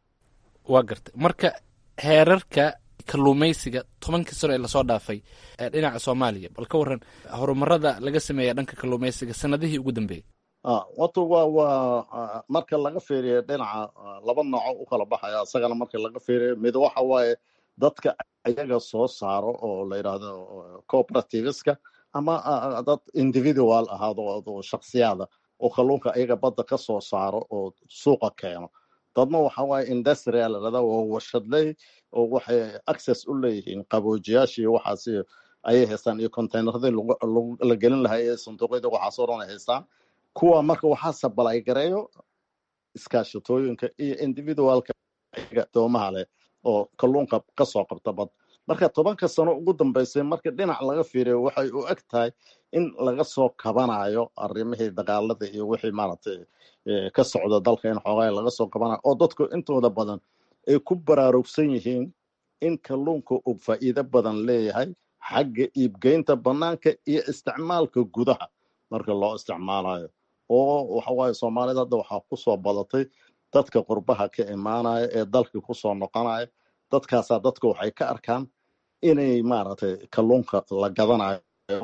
waa gartay. marka heerarka kalluumaysiga tobankii sano ee lasoo dhaafay ee dhinaca soomaaliya, bal ka waran horumarada laga sameeya dhanka kalluumaysiga sanadihii ugu dambeeyey. wato waa waa marka laga fiiriyo dhinaca laba nooco u kala baxaya isagana. marka laga fiiriyo mid waxa waaye dadka ayaga soo saaro oo la yidhaahdo cooperativeska ama dad individual ahaado oo shaksiyaada oo kalluunka ayaga badda ka soo saaro oo suuqa keeno. dadna waxa waaye industrial la yidhahdo oo warshadley oo waxay access u leeyihiin qaboojiyaashii waxaas ayay haystaan iyo containeradii la gelin lahaa ee sanduuqyada waxaas oo dhan ay haystaan. kuwa marka waxaa sabalay gareeyo iskaashatooyinka iyo individualka doomaha leh oo kalluunka kasoo qabta bad. marka tobanka sano ugu dambeysay marka dhinac laga fiiriyo waxay u eg tahay in laga soo kabanayo arrimihii dagaalada iyo wixii maaragtay ka socda dalka in xoogaa laga soo kabanayo oo dadku intooda badan ay ku baraarugsan yihiin in kalluunka uu faa'iido badan leeyahay xagga iibgeynta banaanka iyo isticmaalka gudaha marka loo isticmaalayo. oo waxa waaye soomaalida hadda waxaa kusoo badatay dadka qurbaha ka imaanaya ee dalka kusoo noqonaya. dadkaasaa dadka waxay ka arkaan inay maaragtay kalluunka la gadanayo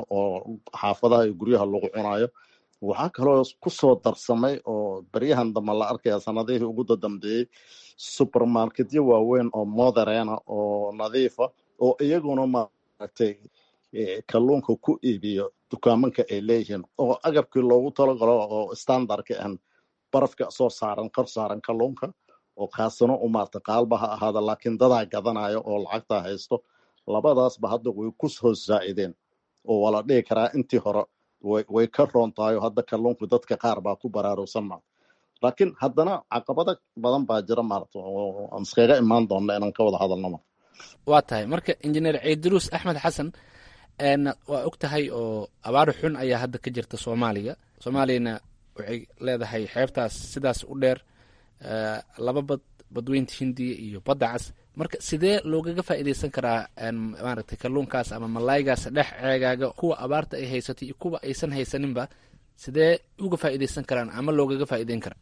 oo xaafadaha iyo guryaha lagu cunayo. waxaa kaloo kusoo darsamay oo beryahan dambe la arkaya sanadihii ugu dadambeeyey supermarketyo waaweyn oo moderena oo nadiifa oo iyaguna maaragtay kalluunka ku iibiyo dukaamanka ay leeyihiin oo agabkii loogu talagalo oo standardka aan barafka soo saaran kor saaran kalluunka oo kaasina u maarta qaalba ha ahaada laakiin dadaa gadanayo oo lacagtaa haysto. labadaasba hadda way ku soo zaa'ideen oo waa la dhihi karaa intii hore way ka roon tahay oo hadda kalluunku dadka qaar baa ku baraarugsan maarta. laakiin haddana caqabado badan baa jira maarta oo aan iskaga imaan doonna inaan ka wada hadalno marta. waa tahay marka injineer ciidruus axmed xasan waa og tahay oo abaar xun ayaa hadda ka jirta soomaaliya. soomaaliyana waxay leedahay xeebtaas sidaas u dheer laba bad, badweynta hindiya iyo badda cas. marka sidee loogaga faa'iidaysan karaa maaragtay kalluunkaas ama malaygaas dhex ceegaaga kuwa abaarta ay haysatay iyo kuwa aysan haysaninba sidee uga faa'iidaysan karaan ama loogaga faa'iidayn karaa?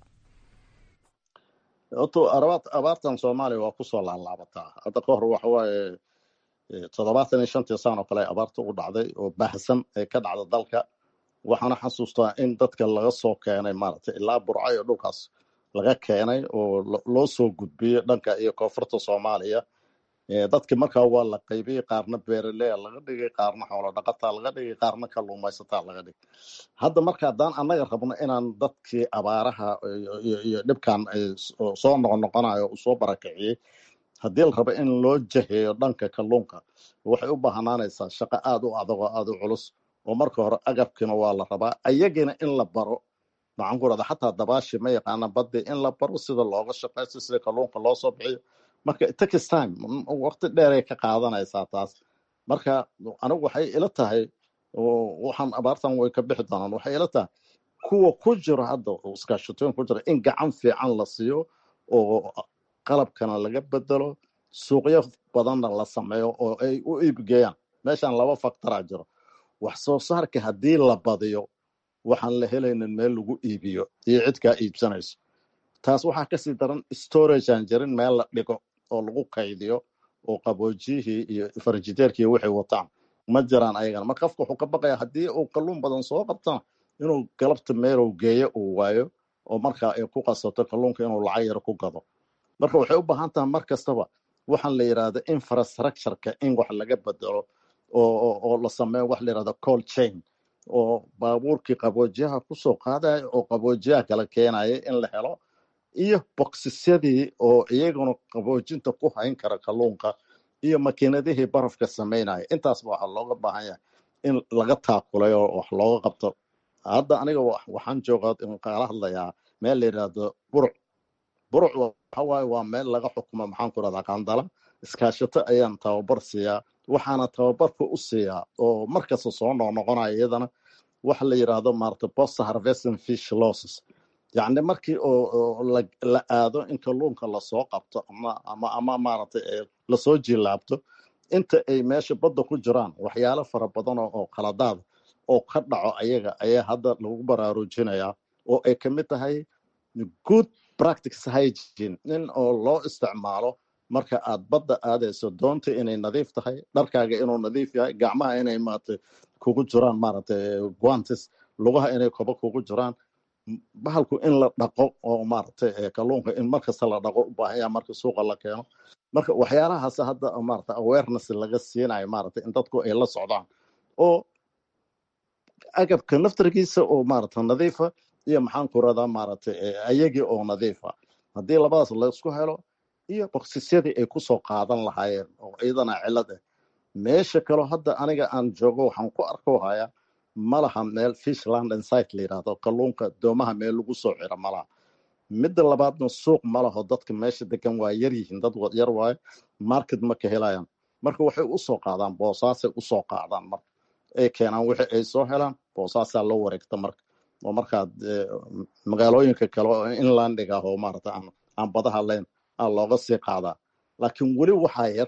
oto abaartan soomaaliya waa kusoo laalaabataa. hadda ka hor waxa waaye toddobaatan iyo shantii sano kale abaarta u dhacday oo baahsan ee ka dhacda dalka. waxaana xasuustaa in dadka laga soo keenay maaragtay ilaa burco iyo dhulkaas laga keenay oo loo soo gudbiyey dhanka iyo koonfurta soomaaliya. dadki markaa waa la qaybiyey, qaarna beeraleya laga dhigay, qaarna xoolo dhaqataa laga dhigay, qaarna kalluumaysataa laga dhigay. hadda marka haddaan annaga rabno inaan dadkii abaaraha iyo dhibkan soo noqonoqonayo uu soo barakiciyey haddii la rabo in loo jaheeyo dhanka kalluunka waxay u baahnaanaysaa shaqo aada u adag oo aada u culus. oo marka hore agabkiina waa la rabaa ayagina in la baro maxaan ku rahda xataa dabaashi ma yaqaana baddi in la baro sida looga shaqaysto sida kalluunka loo soo bixiyo. marka it takes time, waqti dheeray ka qaadanaysaa taas. marka anigu waxay ila tahay waxaan abaartan way ka bixi doonaan. waxay ila tahay kuwa ku jiro hadda iskaashatooyin ku jira in gacan fiican la siiyo oo qalabkana laga bedelo, suuqyo badanna la sameeyo oo ay u iibgeeyaan. meeshaan laba factoraa jiro. wax soo saarka haddii la badiyo waxaan la helaynin meel lagu iibiyo iyo cid kaa iibsanayso. taas waxaa kasii daran storage aan jirin meel la dhigo oo lagu kaydiyo oo qaboojiyihii iyo farjiteerkii waxay wataan ma jiraan ayagana. marka qofka wuxuu ka baqaya haddii uu kalluun badan soo qabtana inuu galabta meelow geeyo uu waayo oo markaa ay ku qasato kalluunka inuu lacag yar ku gado. marka waxay u baahan tahay mar kastaba waxaan la yidhaahdo infrastructureka in wax laga bedelo oo la sameeyo wax la yidhahdo cold chain oo baabuurkii qaboojiyaha kusoo qaadaya oo qaboojiyaha kala keenaya in la helo iyo boksisyadii oo iyaguna qaboojinta ku hayn kara kalluunka iyo makiinadihii barafka samaynaya. intaasba waxaa looga baahan yahay in laga taakulayo oo wax looga qabto. hadda aniga waxaan joogaa kala hadlayaa meel la yidhaahdo buruc. buruc waxa waaye waa meel laga xukumo maxaan ku rahdaa qandala. iskaashato ayaan tababar siiyaa. waxaana tababarka u siiyaa oo markasta soo noqnoqonaya iyadana waxa la yidhaahdo maarata post harvesting fish losses. yacni markii oo la aado in kalluunka lasoo qabto ama ama ama maaragtay lasoo jilaabto inta ay meesha badda ku jiraan waxyaalo fara badan oo khaladaad oo ka dhaco ayaga ayaa hadda lagu baraarujinayaa oo ay ka mid tahay good practice hygiene in oo loo isticmaalo marka aad badda aadayso doonta inay nadiif tahay, dharkaaga inuu nadiif yahay, gacmaha inay maaragtay kugu jiraan maaragtay guantes, lugaha inay kobo kugu jiraan, bahalku in la dhaqo oo maaragtay kalluunka in markasta la dhaqo u baahan yahay marka suuqa la keeno. marka waxyaalahaas hadda maaragtay awareness laga siinayo maaragtay in dadku ay la socdaan oo agabka naftarkiisa oo maaragtay nadiifa iyo maxaan ku radaa maaragtay ayagii oo nadiifa. haddii labadaas la isku helo iyo boksisyadii ay kusoo qaadan lahaayeen oo ciidana cilad ah. meesha kaloo hadda aniga aan joogo waxaan ku arko hayaa malaha meel fishland and site la yidhaahdo kalluunka doomaha meel lagu soo xiro malaha. midda labaadna suuq malaho dadka meesha degan waa yar yihiin, dad yar waaye, market ma ka helayaan. marka waxay usoo qaadaan boosaasay usoo qaadaan marka ay keenaan wixii ay soo helaan boosaasaa loo wareegta marka oo markaad magaalooyinka kale oo inlandiga ah oo maaragtay aan aan badaha leen aan looga sii qaadaa. laakiin weli waxaa yar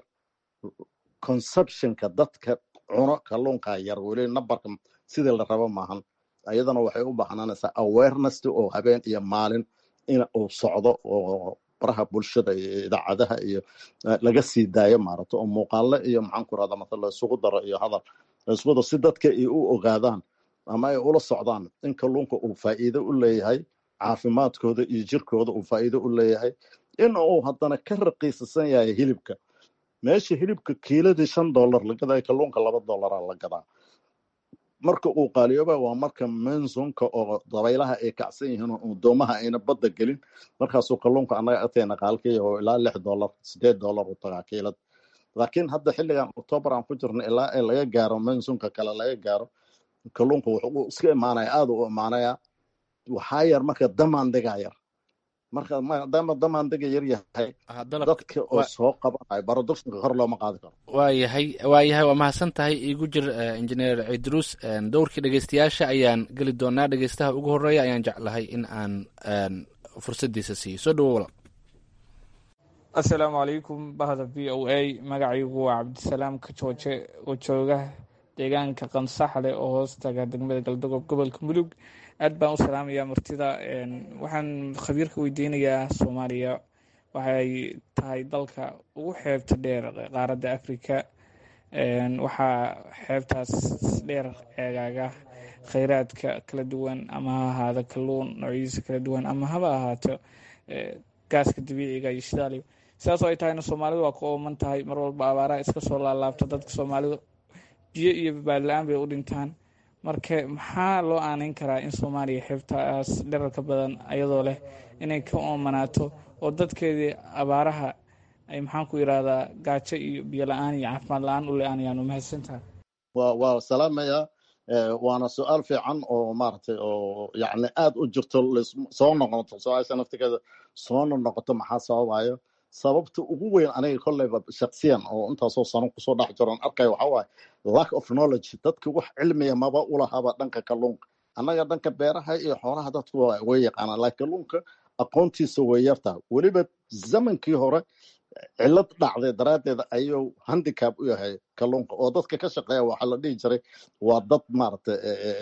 consumptionka dadka cuno kalluunkaa yar, weli nabarka sidii la rabo maahan. ayadana waxay u baahnanaysaa awareness oo habeen iyo maalin in uu socdo oo baraha bulshada iyo idaacadaha iyo laga sii daayo maaragtay oo muuqaale iyo maxaan ku rahdaa marka la isugu daro iyo hadal la isugu daro si dadka ay u ogaadaan ama ay ula socdaan in kalluunka uu faa'iido u leeyahay caafimaadkooda iyo jirkooda uu faa'iido u leeyahay, in uu haddana ka raqiisasan yahay hilibka. meesha hilibka kiiladii shan dollar la gadaa kalluunka laba dollaraa la gadaa. marka uu qaaliyooba waa marka mensonka oo dabaylaha ay kacsan yihiin oo doomaha ayna badda gelin, markaasuu kalluunka annaga agteena qaalkii oo ilaa lix dollar sideed dollar u tagaa kiilad. laakiin hadda xilligan october aan ku jirno ilaa ay laga gaaro mensonka kale laga gaaro kalluunka wuxuu iska imaanaya aada u imaanaya. waxaa yar marka damaandigaa yar, marka maadaama damaandiga yar yahay dadka oo soo qabanayo productionka kor looma qaadi karo. waayahay waayahay waa mahadsan tahay. iigu jir engineer cidruus, dowrkii dhegeystayaasha ayaan geli doonaa. dhegeystaha ugu horeeya ayaan jeclahay in aan fursadiisa siiyo. soo dhawo walaal. assalaamu calaykum bahda v o a. magacaygu waa cabdisalaam kajooje oo jooga deegaanka qansaxle oo hoostaga degmada galdogob gobolka mudug. aad baan u salaamayaa martida. waxaan khabiirka weydiinayaa soomaaliya waxay tahay dalka ugu xeebta dheer qaaradda africa. waxaa xeebtaas dheer eegaaga kheyraadka kala duwan, ama ha ahaado kalluun noocyadiisa kala duwan, ama haba ahaato gaaska dabiiciga iyo shidaali. sidaasoo ay tahayna soomaalidu waa ku ooman tahay, mar walba abaaraha iska soo laalaabta, dadka soomaalidu biyo iyo baadla-aan bay u dhintaan. marka maxaa loo aaneyn karaa in soomaaliya xeebtaas dherarka badan ayadoo leh inay ka oomanaato oo dadkeedii abaaraha ay maxaan ku yidhaahdaa gaajo iyo biyo la-aan iyo caafimaad la-aan u le-aanayaan? u mahadsantaha. waa waa salaamayaa. waana su-aal fiican oo maaragtay oo yacni aada u jirto soo noqoto su-aasha naftigeeda soo noqoto maxaa sababayo. sababta ugu weyn aniga kolleyba shaksiyan oo intaasoo sano kusoo dhex jiroon arkay waxaa waaye lack of knowledge. dadka wax cilmiya maba ulahaba dhanka kalluunka. annaga dhanka beeraha iyo xoolaha dadku way yaqaanaan, laakiin kalluunka aqoontiisa way yartaa. weliba zamankii hore cilad dhacday daraaddeeda ayuu handicap u yahay kalluunka oo dadka ka shaqeeya waxaa la dhihi jiray waa dad maaragtay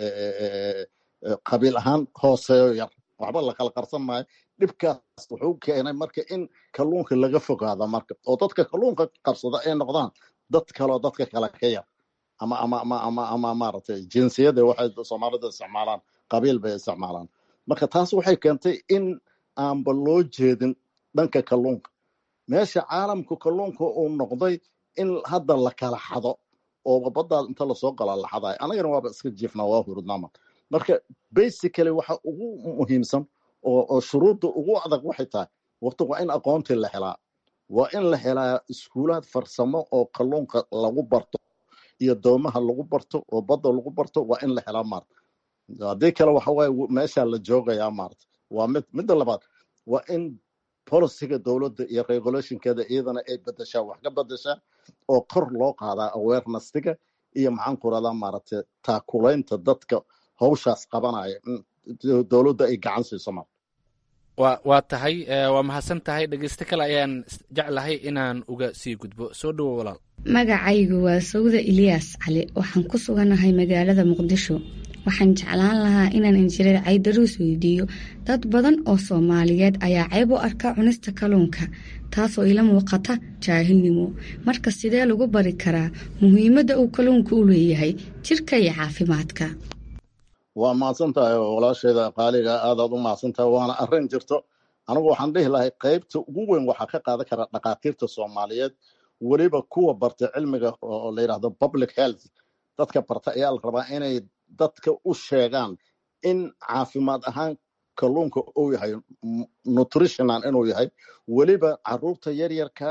qabiil ahaan hooseeyo yar, waxba la kala qarsan maayo. dhibkaas wuxuu keenay marka in kalluunka laga fogaado marka oo dadka kalluunka qabsada ay noqdaan dad kaloo dadka kale ka yar ama ama ama ama ama maaragtay jinsiyada waxay soomaalida isticmaalaan, qabiil bay isticmaalaan. marka taas waxay keentay in aanba loo jeedin dhanka kalluunka. meesha caalamku kalluunka uu noqday in hadda la kala xado oo baddaas inta lasoo gala la xadayo. anagana waaba iska jiifnaa, waa hurudnaama. marka basically waxa ugu muhiimsan oo shuruudda ugu adag waxay tahay waqti waa in aqoontii la helaa, waa in la helaa iskuulaad farsamo oo kalluunka lagu barto iyo doomaha lagu barto oo badda lagu barto, waa in la helaa maarta. haddii kale waxa waaye meeshaa la joogayaa maarta. waa mid midda labaad waa in policyga dowladda iyo regulationkeeda iyadana ay bedeshaa, wax ka bedeshaa oo kor loo qaadaa awarenessiga iyo maxaan ku radaa maaragtay taakulaynta dadka hawshaas qabanaya dowladda ay gacan siiso mar. wa waa tahay waa mahadsan tahay. dhegeyste kale ayaan jeclahay inaan uga sii gudbo. soo dhawo walaal. magacaygu waa Sawda Ilyas Cali, waxaan ku suganahay magaalada Muqdisho. Waxaan jeclaan lahaa inaan injineer Caydaruus weydiiyo, dad badan oo Soomaaliyeed ayaa ceeb u arka cunista kalluunka, taasoo ila muuqata jaahilnimo. Marka sidee lagu bari karaa muhiimadda uu kalluunku u leeyahay jirka iyo caafimaadka? waa mahadsantahay walaasheeda qaaliga, aadaad u mahadsantahay, waana arrin jirto. anigu waxaan dhihi lahay qaybta ugu weyn waxaa ka qaadan kara dhakhaatiirta Soomaaliyeed, weliba kuwa barta cilmiga oo la yiraahdo public health. dadka barta ayaa la rabaa inay dadka u sheegaan in caafimaad ahaan kalluunka uu yahay nutritional inuu yahay, weliba caruurta yaryarka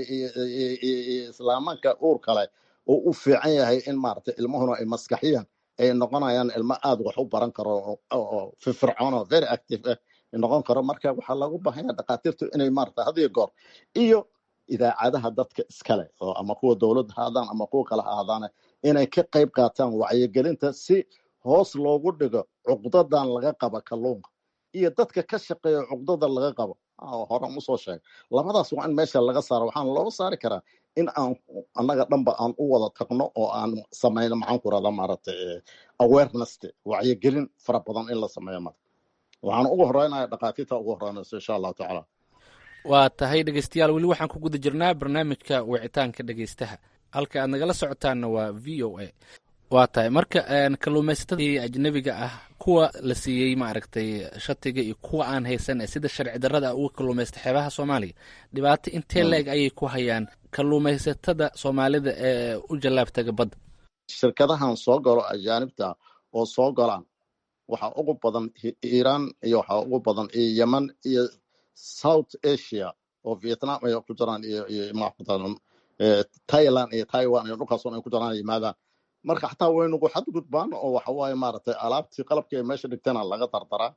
iyo islaamanka uur kale oo u fiican yahay in maaragtay ilmahuna ay maskaxiyaan ay noqonayaan ilmo aad wax u baran karo oo firfircoon oo very active ah noqon karo. marka waxaa lagu baahan yahay dhakhaatiirtu inay maaragtay had iyo goor iyo idaacadaha dadka iskale oo ama kuwa dowladda ha ahaadaan ama kuwa kale ha ahaadaan inay ka qayb qaataan wacyigelinta si hoos loogu dhigo cuqdadan laga qabo kalluunka iyo dadka ka shaqeeya cuqdada laga qabo. horaan usoo sheegay labadaas waa in meesha laga saaro. waxaan looga saari karaa in aan annaga dhanba aan u wada tagno oo aan samayno maxaan ku rahdaa maaragtay awareness wacyigelin fara badan in la sameeyo. marka waxaan ugu horeynayaa dhakhaatiirta ugu horeynayso insha allahu tacaala. waa tahay dhegeystayaal, weli waxaan ku guda jirnaa barnaamijka wicitaanka dhegeystaha, halka aad nagala socotaanna waa v o a. waa tahay marka kalluumaysatada ajnabiga ah, kuwa la siiyey maaragtay shatiga iyo kuwa aan haysan sida sharci darrada uga kalluumaysta xeebaha Soomaaliya, dhibaato intee leeg ayay ku hayaan kalluumaysatada Soomaalida ee u jallaabtaga badda? shirkadahan soo galo ajaanibta oo soo galaan waxaa ugu badan Iiraan iyo waxaa ugu badan Yemen iyo South Asia oo Vietnam ay ku jiraan iyo iyo maaqadan Thailand iyo Taiwan iyo dhulkaas oo ay ku jiraan yimaadaan. marka xataa waynu ku xadgudbaan oo waxa waaye maaragtay alaabtii qalabkii ay meesha dhigtana laga dardaraa,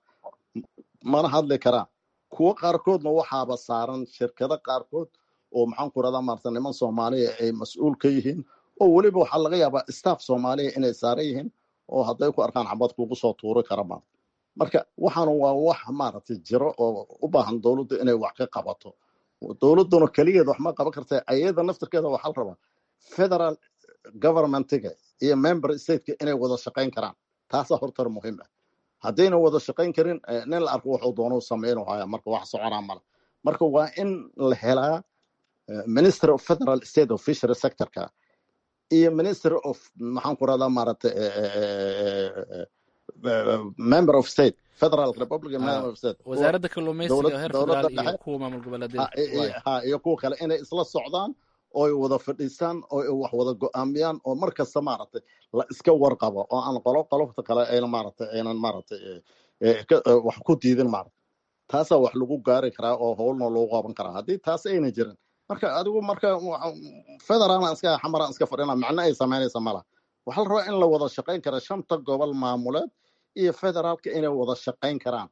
mana hadli karaa. kuwa qaarkoodna waxaaba saaran shirkado qaarkood oo maxaan ku rahdaa maaragtay niman Soomaaliya ay mas'uul ka yihiin, oo weliba waxaa laga yaabaa staff Soomaaliya inay saaran yihiin oo hadday ku arkaan xabad kugu soo tuuri kara. marka waxaan waa wax maaragtay jiro oo u baahan dowladda inay wax ka qabato. dowladduna keligeed wax ma qaban kartaa, ayada naftirkeeda waxaa la rabaa federal governmentiga iyo member stateka inay wada shaqayn karaan. taasaa hortar muhiim ah. haddayna wada shaqayn karin nin la arko wuxuu doono sameynuu haya, marka wax soconaa male. marka waa in la helaa minister of federal state of fishery sectorka iyo minister of maxaan ku rahdaa maaragtay member of state federal republic member of state wasaaradda kalluumaysiga heer federaal iyo kuwa maamul goboleedyada iyo kuwa kale inay isla socdaan oo ay wada fadhiistaan oo ay wax wada go'aamiyaan oo markasta maaragtay la iska warqabo oo aan qolo qolofta kale ayna maaragtay aynan maaragtay wax ku diidin. maaragtay taasaa wax lagu gaari karaa oo howlna loogu qaban karaa. haddii taas ayna jirin marka adigu marka federaalna iska xamaraan iska fadhina macna ay samaynaysa mala. waxaa la rabaa in la wada shaqayn kara shanta gobol maamuleed iyo federaalka inay wada shaqayn karaan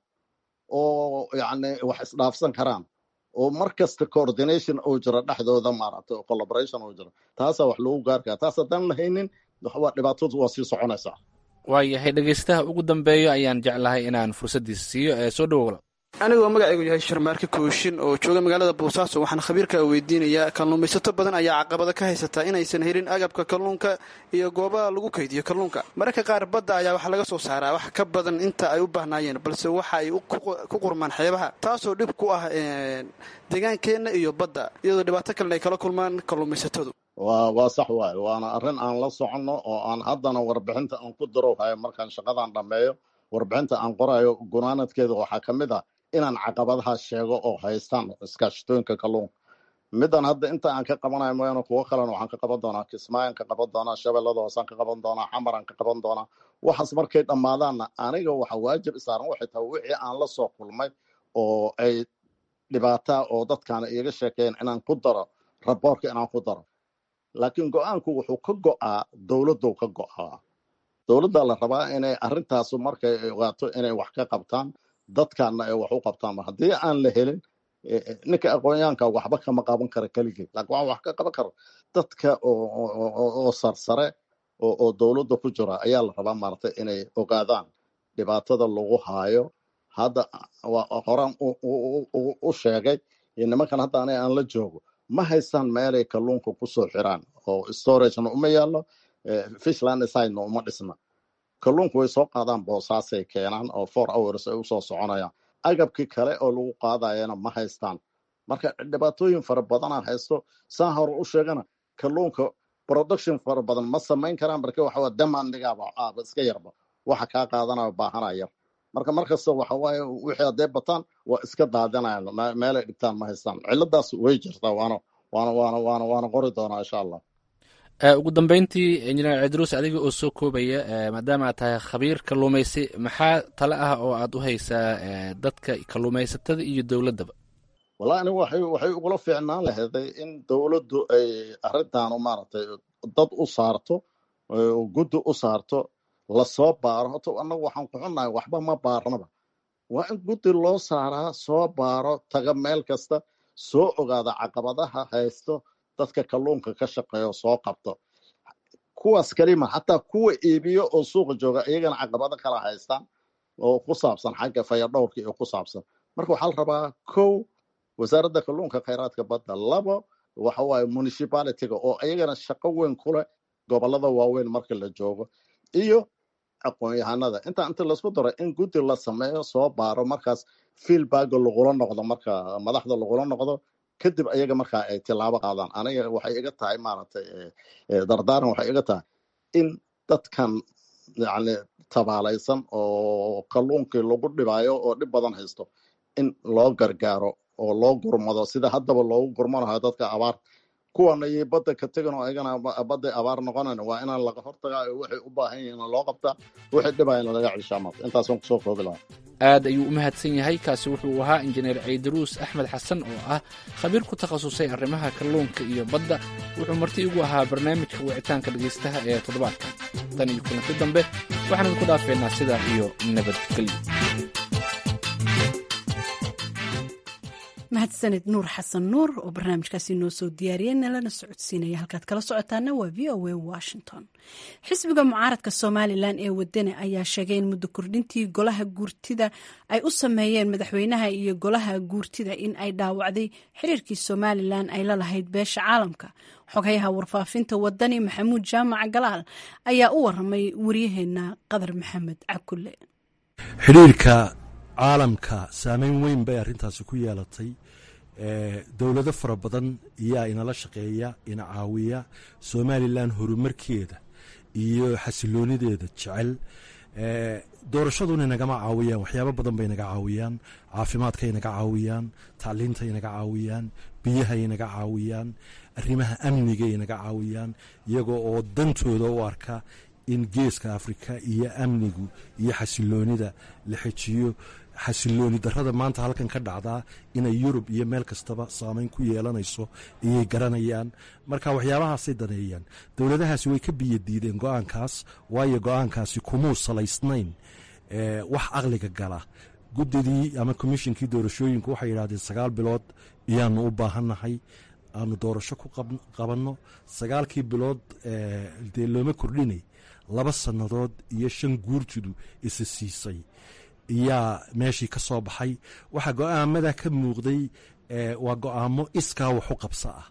oo yacni wax isdhaafsan karaan oo markasta coordination oo jira dhexdooda maaragtay oo collaboration oo jira. taasaa wax lagu gaari karaa. taas haddaan la haynin waa dhibaatadu waa sii soconaysaa. waayahay dhegeystaha ugu dambeeyo ayaan jeclahay inaan fursaddiisa siiyo ee soo dhawow. anigoo magacaygu yahay Sharmaarke Kooshin oo jooga magaalada Boosaaso, waxaan khabiirka weydiinayaa kalluumaysato badan ayaa caqabado ka haysta inaysan helin agabka kalluunka iyo goobaha lagu kaydiyo kalluunka. mararka qaar badda ayaa waxa laga soo saaraa wax ka badan inta ay u baahnaayeen, balse waxa ay ku qurmaan xeebaha, taasoo dhib ku ah deegaankeena iyo badda, iyadoo dhibaato kale ay kala kulmaan kalluumaysatadu. waa waa sax waaye, waana arrin aan la soconno oo aan haddana warbixinta aan ku daro hayo markaan shaqadan dhammeeyo. warbixinta aan qorayo gunaanadkeeda waxaa ka mid ah inaan caqabadaha sheego oo haystaan iskaashatooyinka kalluunka. midan hadda inta aan ka qabanayo mooyaane kuwo kalena waxaan ka qaban doonaa Kismaayaan ka qaban doonaa, Shabeellada Hoosaan ka qaban doonaa, Xamaraan ka qaban doonaa. waxaas markay dhammaadaanna aniga waxa waajib isaaran waxay tahay wixii aan la soo kulmay oo ay dhibaata oo dadkaana iiga sheekeeyeen inaan ku daro raboorka inaan ku daro. laakiin go-aanku wuxuu ka go'aa dowladdu ka go'aa. dowladda la rabaa inay arrintaas markay ogaato inay wax ka qabtaan, dadkaana ay wax u qabtaan. haddii aan la helin ninka aqoonyahanka waxba kama qaban kara keligii, laakiin waxaa wax ka qaban kara dadka oo sarsare oo dowladda ku jira ayaa la rabaa maaragtay inay ogaadaan dhibaatada lagu haayo. hadda horaan u sheegay nimankan hadda aniga aan la joogo ma haystaan meelay kalluunka kusoo xiraan oo storagena uma yaallo fishland sidena uma dhisna kalluunku way soo qaadaan boosaasay keenaan oo four hours ay usoo soconayaan agabkii kale oo lagu qaadayana ma haystaan marka dhibaatooyin fara badana haysto saan hore u sheegana kalluunka production fara badan ma samayn karaan marka waxa waa demandigaaba aaba iska yarba waxa kaa qaadanaya baahanaya marka markasta waxa waaye wixii hadday bataan waa iska daadanayaan meelay dhigtaan ma haystaan ciladaas way jirtaa waana waana waana waana waana qori doonaa insha allah ugu dambeyntii injineer cidruus adiga oo soo koobaya maadaama aad tahay khabiir kalluumaysi maxaa tale ah oo aad u haysaa dadka kalluumaysatada iyo dowladdaba wallahi anigu waxay waxay ugula fiicnaan laheeday in dowladdu ay arrintan maaragtay dad u saarto oo guddi u saarto lasoo baaro horta annagu waxaan ku xunnahay waxba ma baarnaba waa in guddi loo saaraa soo baaro taga meel kasta soo ogaada caqabadaha haysto dadka kalluunka ka shaqeeyo soo qabto kuwaas kalima xataa kuwa iibiyo oo suuqa jooga iyagana caqabado kala haystaan oo ku saabsan xagga fayadhowrka iyo ku saabsan marka waxaa la rabaa kow wasaaradda kalluunka khayraadka badda labo waxa waaye municipalityga oo iyagana shaqo weyn ku leh gobolada waaweyn marka la joogo iyo aqoon-yahanada intaa inta laisku daro in guddi la sameeyo soo baaro markaas feelbagga lagula noqdo marka madaxda lagula noqdo kadib ayaga markaa ay tilaabo qaadaan aniga waxay iga tahay maaragtay dardaaran waxay iga tahay in dadkan yani tabaalaysan oo kalluunkii lagu dhibaayo oo dhib badan haysto in loo gargaaro oo loo gurmado sida haddaba loogu gurmanayo dadka abaar kuwana iyo badda ka tegan oo ayagana badday abaar noqonayn waa inaan laga hortagaa waxay u baahan yihiin loo qabtaa wixii dhibayana laga ceshaa marka intaasaan kusoo koobi lahaa aad ayuu u mahadsan yahay kaasi wuxuu ahaa injineer ciidruus axmed xasan oo ah khabiir ku takhasusay arrimaha kalluunka iyo badda wuxuu marti igu ahaa barnaamijka wicitaanka dhegaystaha ee toddobaadka tan iyo kulanti dambe waxaan idinku dhaafeynaa sidaa iyo nabadgelyo mahadsaned nuur xasan nuur oo barnaamijkaasi noo soo diyaariyey nalana socodsiinaya halkaad kala socotaana waa v o a washington xisbiga mucaaradka somalilan ee wadani ayaa sheegay in muddo kordhintii golaha guurtida ay u sameeyeen madaxweynaha iyo golaha guurtida in ay dhaawacday xiriirkii somalilan ay la lahayd beesha caalamka xoghayaha warfaafinta wadani maxamuud jaamac galaal ayaa u waramay waryaheena qadar maxamed cabkulle xiriirka caalamka saameyn weyn bay arrintaasi ku yeelatay dowlado fara badan iyaa inala shaqeeya ina caawiya somalilan horumarkeeda iyo xasiloonideeda jecel doorashaduna inagama caawiyaan waxyaabo badan bay naga caawiyaan caafimaadkay naga caawiyaan tacliintay naga caawiyaan biyahay naga caawiyaan arrimaha amnigay naga caawiyaan iyagoo oo dantooda u arka in geeska afrika iyo amnigu iyo xasiloonida la xejiyo xasilooni darrada maanta halkan ka dhacdaa inay yurub iyo meel kastaba saameyn ku yeelanayso iyay garanayaan marka waxyaabahaasay daneeyaan dowladahaasi way ka biyadiideen go-aankaas waayo go-aankaasi kumuu salaysnayn wax aqliga gala guddidii ama komishinkii doorashooyinku waxay yidhahdeen sagaal bilood iyaanu u baahannahay aanu doorasho ku qabanno sagaalkii bilood dee looma kordhinay laba sannadood iyo shan guurtidu isa siisay iyaa meeshii ka soo baxay waxaa go-aamada ka muuqday waa go-aamo iskaa waxu qabsa ah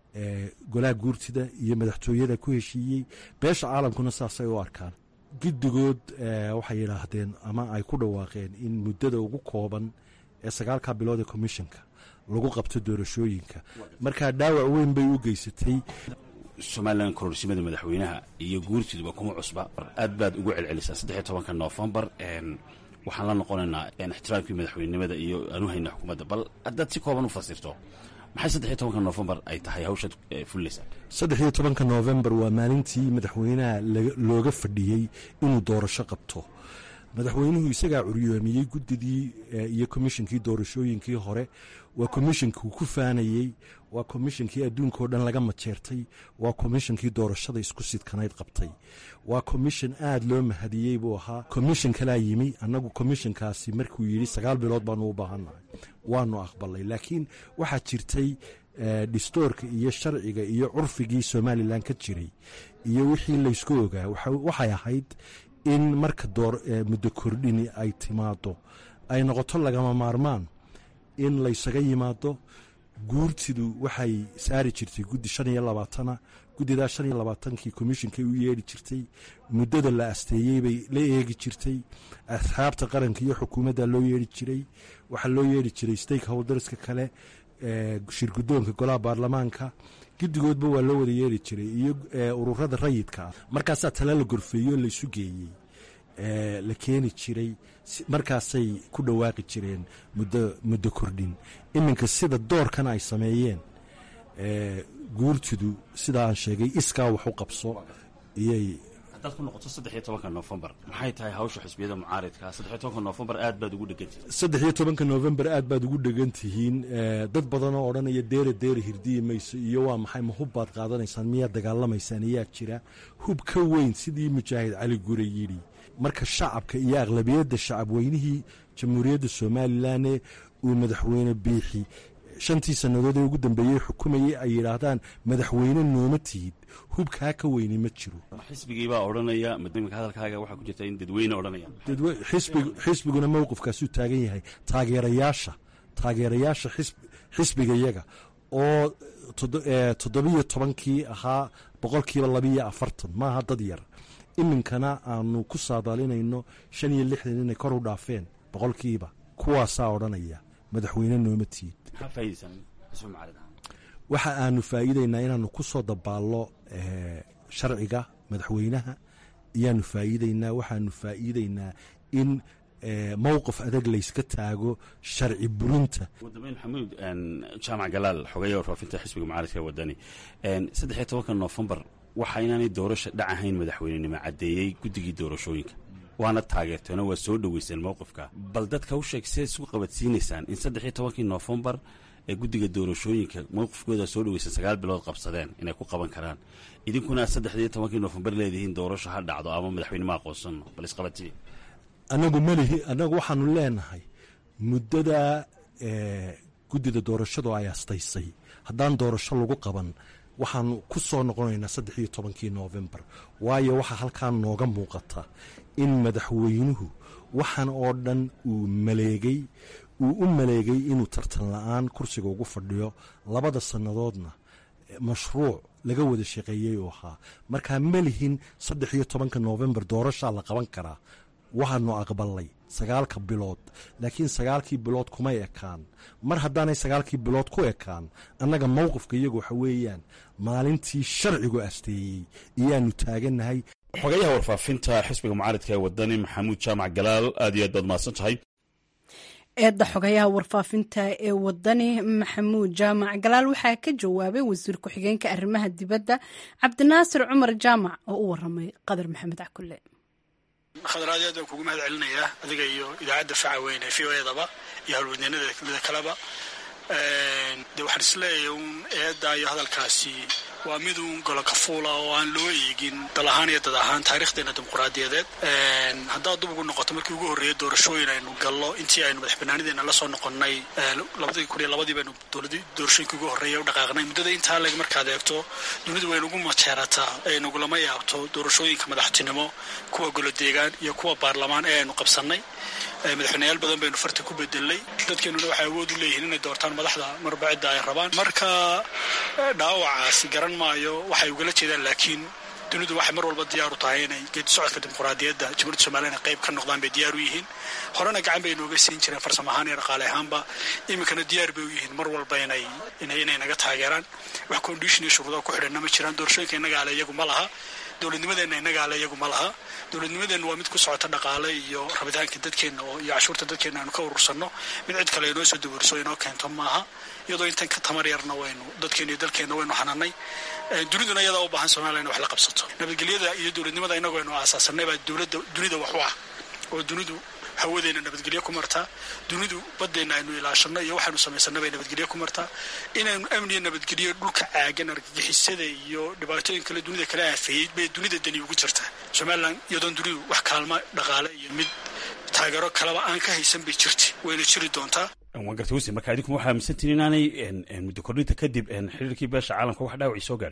golaha guurtida iyo madaxtooyada ku heshiiyey beesha caalamkuna saasay u arkaan guddigood waxay yidhaahdeen ama ay ku dhawaaqeen in muddada ugu kooban ee sagaalka bilood ee commissionka lagu qabto doorashooyinka markaa dhaawac weyn bay u geysatay somalilan kororsimada madaxweynaha iyo guurtiduba kuma cusba aad baad ugu celcelisaa saddex iyo tobanka noofembar waxaan la noqonaynaa ixtiraamkii madaxweynenimada iyo aanu hayna xukuumadda bal haddaad si kooban u fasirto maxay saddex iyo tobanka noofembar ay tahay hawshaad fulinaysaa saddex iyo tobanka noofembar waa maalintii madaxweynaha looga fadhiyey inuu doorasho qabto madaxweynuhu isagaa curyoomiyey guddidii iyo komishinkii doorashooyinkii hore waa komishinkii ku faanayey waa komishinkii adduunkao dhan laga majeertay waa komishinkii doorashada isku sidkanayd qabtay waa komishin aad loo mahadiyey buu ahaa komishin kalaa yimi annagu komishinkaasi markuu yidhi sagaal bilood baanu u baahannahay waanu aqbalnay laakiin waxaa jirtay dhistoorka iyo sharciga iyo curfigii somalilan ka jiray iyo wixii laysku ogaa waxay ahayd in marka muddo kordhini ay timaado ay noqoto lagama maarmaan in laysaga yimaado guurtidu waxay saari jirtay guddi shan iyo labaatana guddidaa shan iyo labaatankii komishinkay u yeedhi jirtay muddada la asteeyey bay la eegi jirtay asxaabta qaranka iyo xukuumadda loo yeedhi jiray waxaa loo yeedhi jiray stakeholderska kale shirgudoonka golaha baarlamaanka guddigoodba waa loo wada yeedhi jiray iyo ururada rayidka ah markaasaa tala la gorfeeyo laysu geeyey la keeni jiray markaasay ku dhawaaqi jireen muddo muddo kordhin iminka sida doorkan ay sameeyeen guurtidu sida aan sheegay iskaa wax u qabso iyay haddaad ku noqoto saddex iyo tobanka noofembar maxay tahay hawsha xisbiyada mucaaridka saddex iyo tobanka noofembar aad baad ugu dhegan tihiin saddex iyo tobanka noofembar aad baad ugu dhegan tihiin dad badan oo odhanaya deere deere hirdiyi mayso iyo waa maxay ma hub baad qaadanaysaan miyaad dagaalamaysaan ayaa jira hub ka weyn sidii mujaahid cali gure yidhi marka shacabka iyo aqlabiyadda shacab weynihii jamhuuriyadda somalilan uu madaxweyne biixi shantii sannadood ee ugu dambeeyey xukumayey ay yidhaahdaan madaxweyne nooma tihid hubkaa ka weyni ma jiro xisbigiibaa odhanaya madamika hadalkaaga waxaa ku jirta in dadweyne odhanayaan xisbiguna mowqifkaasuu taagan yahay taageerayaasha taageerayaasha xisbiga iyaga oo toddobiyo tobankii ahaa boqolkiiba labiiyo afartan maaha dad yar iminkana aanu ku saadaalinayno shan iyo lixdan inay kor u dhaafeen boqolkiiba kuwaasaa odhanaya madaxweyne nooma tihid waxa aanu faa'iidaynaa inaanu ku soo dabaallo sharciga madaxweynaha ayaanu faa'iidaynaa waxaanu faa'iidaynaa in mowqif adag layska taago sharci burinta ugu dambeyn maxamuud jaamac galaal xogeeya warfaafinta xisbiga mucaaridka ee wadani saddex iyo tobanka noofembar waxa inaanay doorasha dhac ahayn madaxweynenimo caddeeyey guddigii doorashooyinka waana taageerteeno waa soo dhoweyseen mowqifka bal dadka u sheeg see isku qabadsiinaysaan in saddex iyo tobankii noofembar ee guddiga doorashooyinka mowqifkooda soo dhoweysan sagaal bilood qabsadeen inay ku qaban karaan idinkuna aad saddex iyo tobankii noofembar leedihiin doorasho ha dhacdo ama madaxweyne ma aqoonsanno bal isqabadsi anagu malihi annagu waxaanu leenahay muddada guddida doorashadu ay astaysay haddaan doorasho lagu qaban waxaanu ku soo noqonaynaa saddex iyo tobankii noofembar waayo waxaa halkaa nooga muuqata in madaxweynuhu waxaan oo dhan uu maleegay uu u maleegay inuu tartan la-aan kursiga ugu fadhiyo labada sannadoodna mashruuc laga wada shaqeeyey uu ahaa markaa malihin saddex iyo tobanka noofembar doorashaa la qaban karaa waxaanu aqbalnay sagaalka bilood laakiin sagaalkii bilood kumay ekaan mar haddaanay sagaalkii bilood ku ekaan annaga mowqifka iyagu waxa weeyaan maalintii sharcigu asteeyey iyaanu taagannahay xogayaha warfaafinta xisbiga mucaaridka ee wadani maxamuud jaamac galaal aad iyo aad baad mahadsan tahay eedda xogayaha warfaafinta ee wadani maxamuud jaamac galaal waxaa ka jawaabay wasiir ku-xigeenka arrimaha dibadda cabdinaasir cumar jaamac oo u waramay qadar maxamed cakulle khadar aad baan kugu mahad celinayaa adiga iyo idaacadda faca weyne v o edaba iyo howlwadeenada mida kaleba dee waxaan isleeyahay uun eedda iyo hadalkaasi waa mid uun golo kafuula oo aan loo eegin dal ahaan iyo dad ahaan taarikhdeena dimuquraadiyadeed haddaad dub ugu noqoto markii ugu horreeyay doorashooyin aynu gallo intii aynu madax banaanideena la soo noqonnay labadii kun iyo labadii baynu doorashooyinkii ugu horreeyay u dhaqaaqnay muddada intaa leg markaad eegto dunidu way nagu majeerataa ee nagulama yaabto doorashooyinka madaxtinimo kuwa golo deegaan iyo kuwa baarlamaan ee aynu qabsannay madaxweyneyaal badan baynu farta ku bedelnay dadkeenuna waxay awood u leeyihiin inay doortaan madaxda marba cidda ay rabaan marka dhaawacaasi garan maayo waxay ugala jeedaan laakiin dunidu waxay mar walba diyaar u tahay inay geedi socodka dimuquraadiyadda jamhuuriyadda somalilan qayb ka noqdaan bay diyaar u yihiin horena gacan bay inooga siin jireen farsamo ahaan iyo dhaqaale ahaanba iminkana diyaar bay u yihiin mar walba inay inay naga taageeraan wax condition iyo shuruudo ku xidhanna ma jiraan doorashooyinka innaga ale iyagu ma laha dowladnimadeenna innaga ale iyagu ma laha dowladnimadeenna waa mid ku socota dhaqaale iyo rabitaanka dadkeenna oo iyo cashuurta dadkeenna aanu ka urursanno mid cid kale inoo soo dawariso inoo keento maaha iyadoo intan ka tamar yarna waynu dadkeenna iyo dalkeenna waynu xanaanay duniduna iyadaa u baahan somaliya in wax la qabsato nabadgelyada iyo dowladnimada innagu aynu aasaasanay baa dowladda dunida wax u ah oo dunidu hawadeenna nabadgelyo ku martaa dunidu baddeenna aynu ilaashanno iyo waxaanu samaysanna bay nabadgelyo ku martaa inaynu amniyo nabadgelyo dhulka caagan argagixisada iyo dhibaatooyin kale dunida kala aafeeyey bay dunida dani ugu jirtaa somalilan iyadoon dunidu wax kaalmo dhaqaale iyo mid taageero kaleba aan ka haysan bay jirta wayna jiri doontaa waan gartay wasiir marka idinku waxaa aaminsantiin inaanay muddo kordhinta kadib xiriirkii beesha caalamka wax dhaawacii soo gaadhin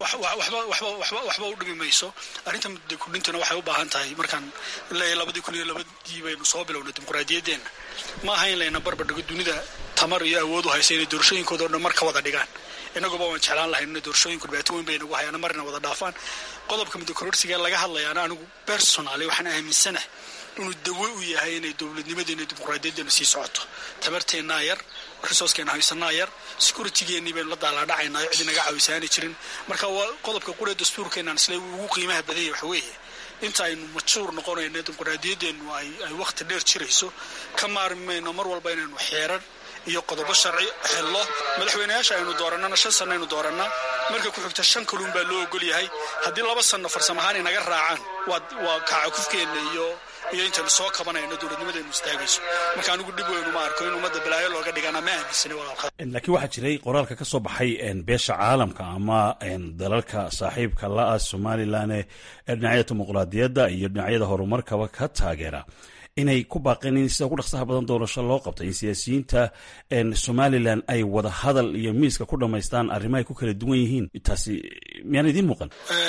waxba u dhimi mayso arrinta muddo kordhintuna waxay u baahan tahay markaan leeyahay labadii kun iyo labadii baynu soo bilownay dimuqraadiyaddeenna ma aha in layna barbardhigo dunida tamar iyo awood u haysa inay doorashooyinkooda o dhan mar ka wada dhigaan innaguba waan jeclaan lahayn inay doorashooyinku dhibaato weyn bay nagu hayaan marina wada dhaafaan qodobka muddo kororsiga laga hadlayaana anigu personally waxaan aaminsanahay inuu dawo u yahay inay dowladnimadeena dimuqraadiyadeena sii socoto tabarteennaa yar resourcekeena haysanaa yar securitygeennii baynu la daalaadhacaynaa cid inaga caawisaani jirin marka waa qodobka qura dastuurkeenaan isla ugu qiimaha badanya waxa weeye inta aynu majuur noqonayno dimuqraadiyaddeennu ay wakhti dheer jirayso ka maarmi mayno mar walba inaynu xeerar iyo qodobo sharci hello madaxweynayaasha aynu doorannana shan sanno aynu doorannaa marka ku xigta shan kaluun baa loo ogol yahay haddii laba sanno farsamahaan inaga raacaan waa kacakufkeenna iyo iyo intaynu soo kabanayno dowladnimadaynu istaagayso marka anigu dhib weynu ma arko in ummadda balaayo looga dhigana ma aaminsani walaalka laakiin waxaa jiray qoraalka ka soo baxay beesha caalamka ama dalalka saaxiibka la-ah somalilan ee dhinacyada dimuqraadiyadda iyo dhinacyada horumarkaba ka taageera inay ku baaqeen in sida ugu dhaqsaha badan doorasho loo qabtay in siyaasiyiinta somalilan ay wada hadal iyo miiska ku dhammaystaan arrimo ay ku kala duwan yihiin taasi miyaan idiin muuqan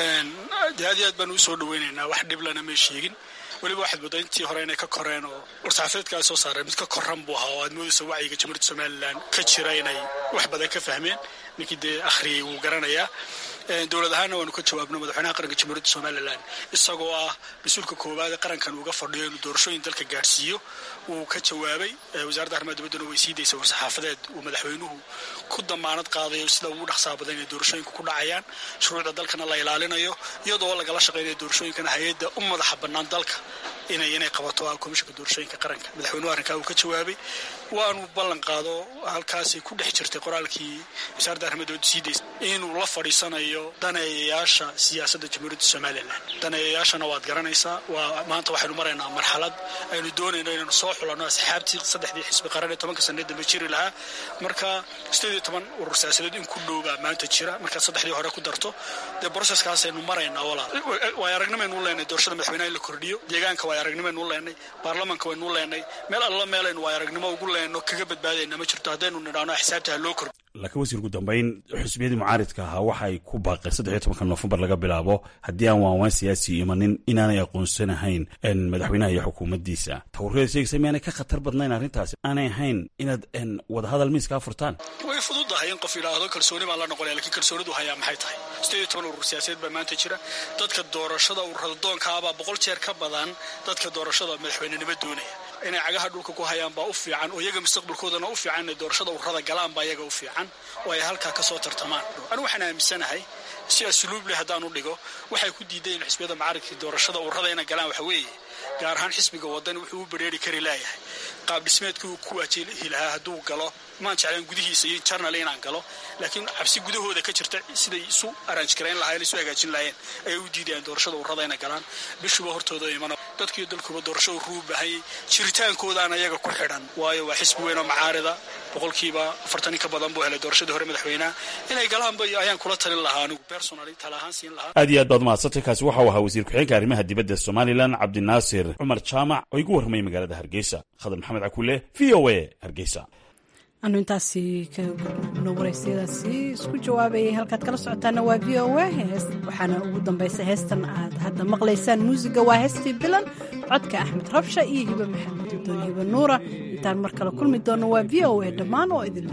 aad iyo aad baan u soo dhaweynaynaa wax dhiblana may sheegin weliba waxaad moodaa intii hore inay ka koreen oo war-saxaafadeedkaa soo saareen mid ka koran buu ahaa oo aad moodaysa wacyiga jamhuuriyadda somalilan ka jira inay wax badan ka fahmeen ninkii dee akhriyey wuu garanayaa dowlad ahaanna waanu ka jawaabno madaxweynaha qaranka jamhuuriyadda somalilan isagoo ah mas-uulka koowaad ee qarankan uga fadhiyo inuu doorashooyin dalka gaadhsiiyo wuu ka jawaabay wasaaradda arrimaha dibaddana way sii daysay war-saxaafadeed uu madaxweynuhu ku damaanad qaadayo sida ugu dhaqsaha badan inay doorashooyinku ku dhacayaan shuruucda dalkana la ilaalinayo iyadoo lagala shaqaynayo doorashooyinkana hay-adda u madaxa bannaan dalka inay inay qabato komishanka doorashooyinka qaranka madaxweynuhu arrinkaa uu ka jawaabay waanu ballan qaado halkaasay ku dhex jirtay qoraalkii wasaaradda arrimaha dibadda sii daysay inuu la fadhiisanayo daneeyayaasha siyaasadda jamhuuriyadda somalilan daneeyayaashana waad garanaysaa waa maanta waxaynu maraynaa marxalad aynu doonayno inaynu soo xulanno asxaabtii saddexdii xisbi qaran ee tobanka sanee dambe jiri lahaa marka sideed iyo toban urur siyaasadeed in ku dhowbaa maanta jira markaad saddexdii hore ku darto dee broseskaasaynu maraynaa walaal waay aragnimaynu u leenay doorashada madaxweynaha in la kordhiyo deegaanka waay aragnimaynu u leenay baarlamanka waynu u leenay meel alla meelaynu waay aragnimo ugu leenno kaga badbaadayna ma jirto haddaynu nidhaano xisaabta ha loo kordhiyo laakiin wasiir ugu dambeyn xusbiyadii mucaaridka ahaa waxay ku baaqeen saddex iyo tobanka noofembar laga bilaabo haddii aan waanwaan siyaasi imanin inaanay aqoonsanahayn madaxweynaha iyo xukuumaddiisa tawreeda sheegaysa miyaanay ka khatar badnayn arrintaasi aanay ahayn inaad wadahadal miiskaa furtaan way fududahay in qof yidhaahdo kalsooni baan la noqonaya lakiin kalsoonidu hayaa maxay tahay sideed iyo toban urur siyaasadeed baa maanta jira dadka doorashada ururada doonkaabaa boqol jeer ka badan dadka doorashada madaxweynenimo doonaya inay cagaha dhulka ku hayaan baa u fiican oo iyaga mustaqbalkoodana u fiican inay doorashada ururada galaan baa iyaga u fiican oo ay halkaa ka soo tartamaan anigu waxaan aaminsanahay si asluub leh haddaan u dhigo waxay ku diideen xisbiyada mucaaridkii doorashada ururada inay galaan waxa weeye gaar ahaan xisbiga wadani wuxuu u bereeri kari laayahay qaab dhismeedkii uu ku waajihi lahaa hadduu galo maan jeclayn gudihiisa iyo jarnal inaan galo laakiin cabsi gudahooda ka jirta siday isu aranj garayn lahayen isu hagaajin lahaayeen ayay u diidayaan doorashada ururada inay galaan bishuba hortooda imano dadkiiyo dalkuba doorasho ururuu baahayay jiritaankoodaana iyaga ku xidhan waayo waa xisbi weyn oo macaarida boqolkiiba afartan ka badan buu helay doorashadii hore madaxweynaha inay galaanba ayaan kula talin lahaa anigu personally tala ahaan siin lahaa aad iyo aad baad mahadsantay kaasi waxau ahaa wasiir ku-xigeenka arrimaha dibadda somalilan cabdinaasir cumar jaamac oo igu warramay magaalada hargeysa khadar maxamed cakule v o a hargeysa anu intaasi ka gudno waraysiyadaasi isku jawaabayay halkaad kala socotaana waa v o a waxaana ugu dambaysa heestan aad hadda maqlaysaan muusiga waa heestii bilan codka axmed rabsha iyo hibe maxamed udoon hibe nuura intaan mar kale kulmi doonno waa v o a dhammaan oo idin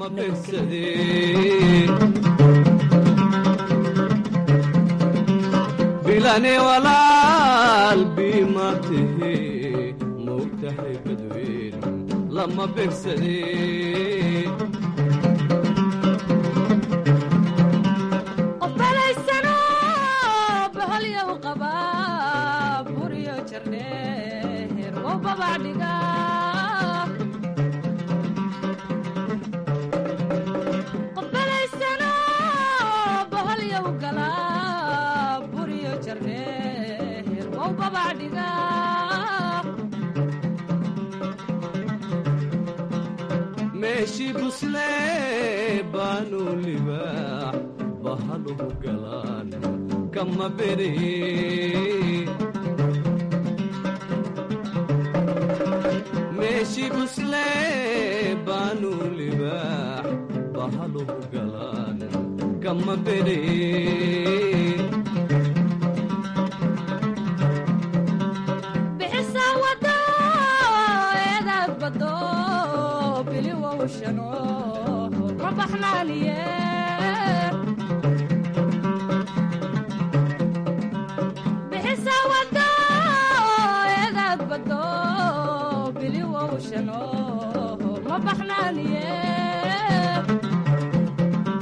bilane walaal biimatihi mogtahay badweyn lama begsadee qofbalaysano bahalyow qaba buryo jarneer wo babacdhiga qofbalaysano bahalyow gala buryo jarneer wo babacdhiga meeshii buslee baanu libaax bahaluhu galaan kama beree meeshii buslee baanu libaax bahaluhu galaan kama beree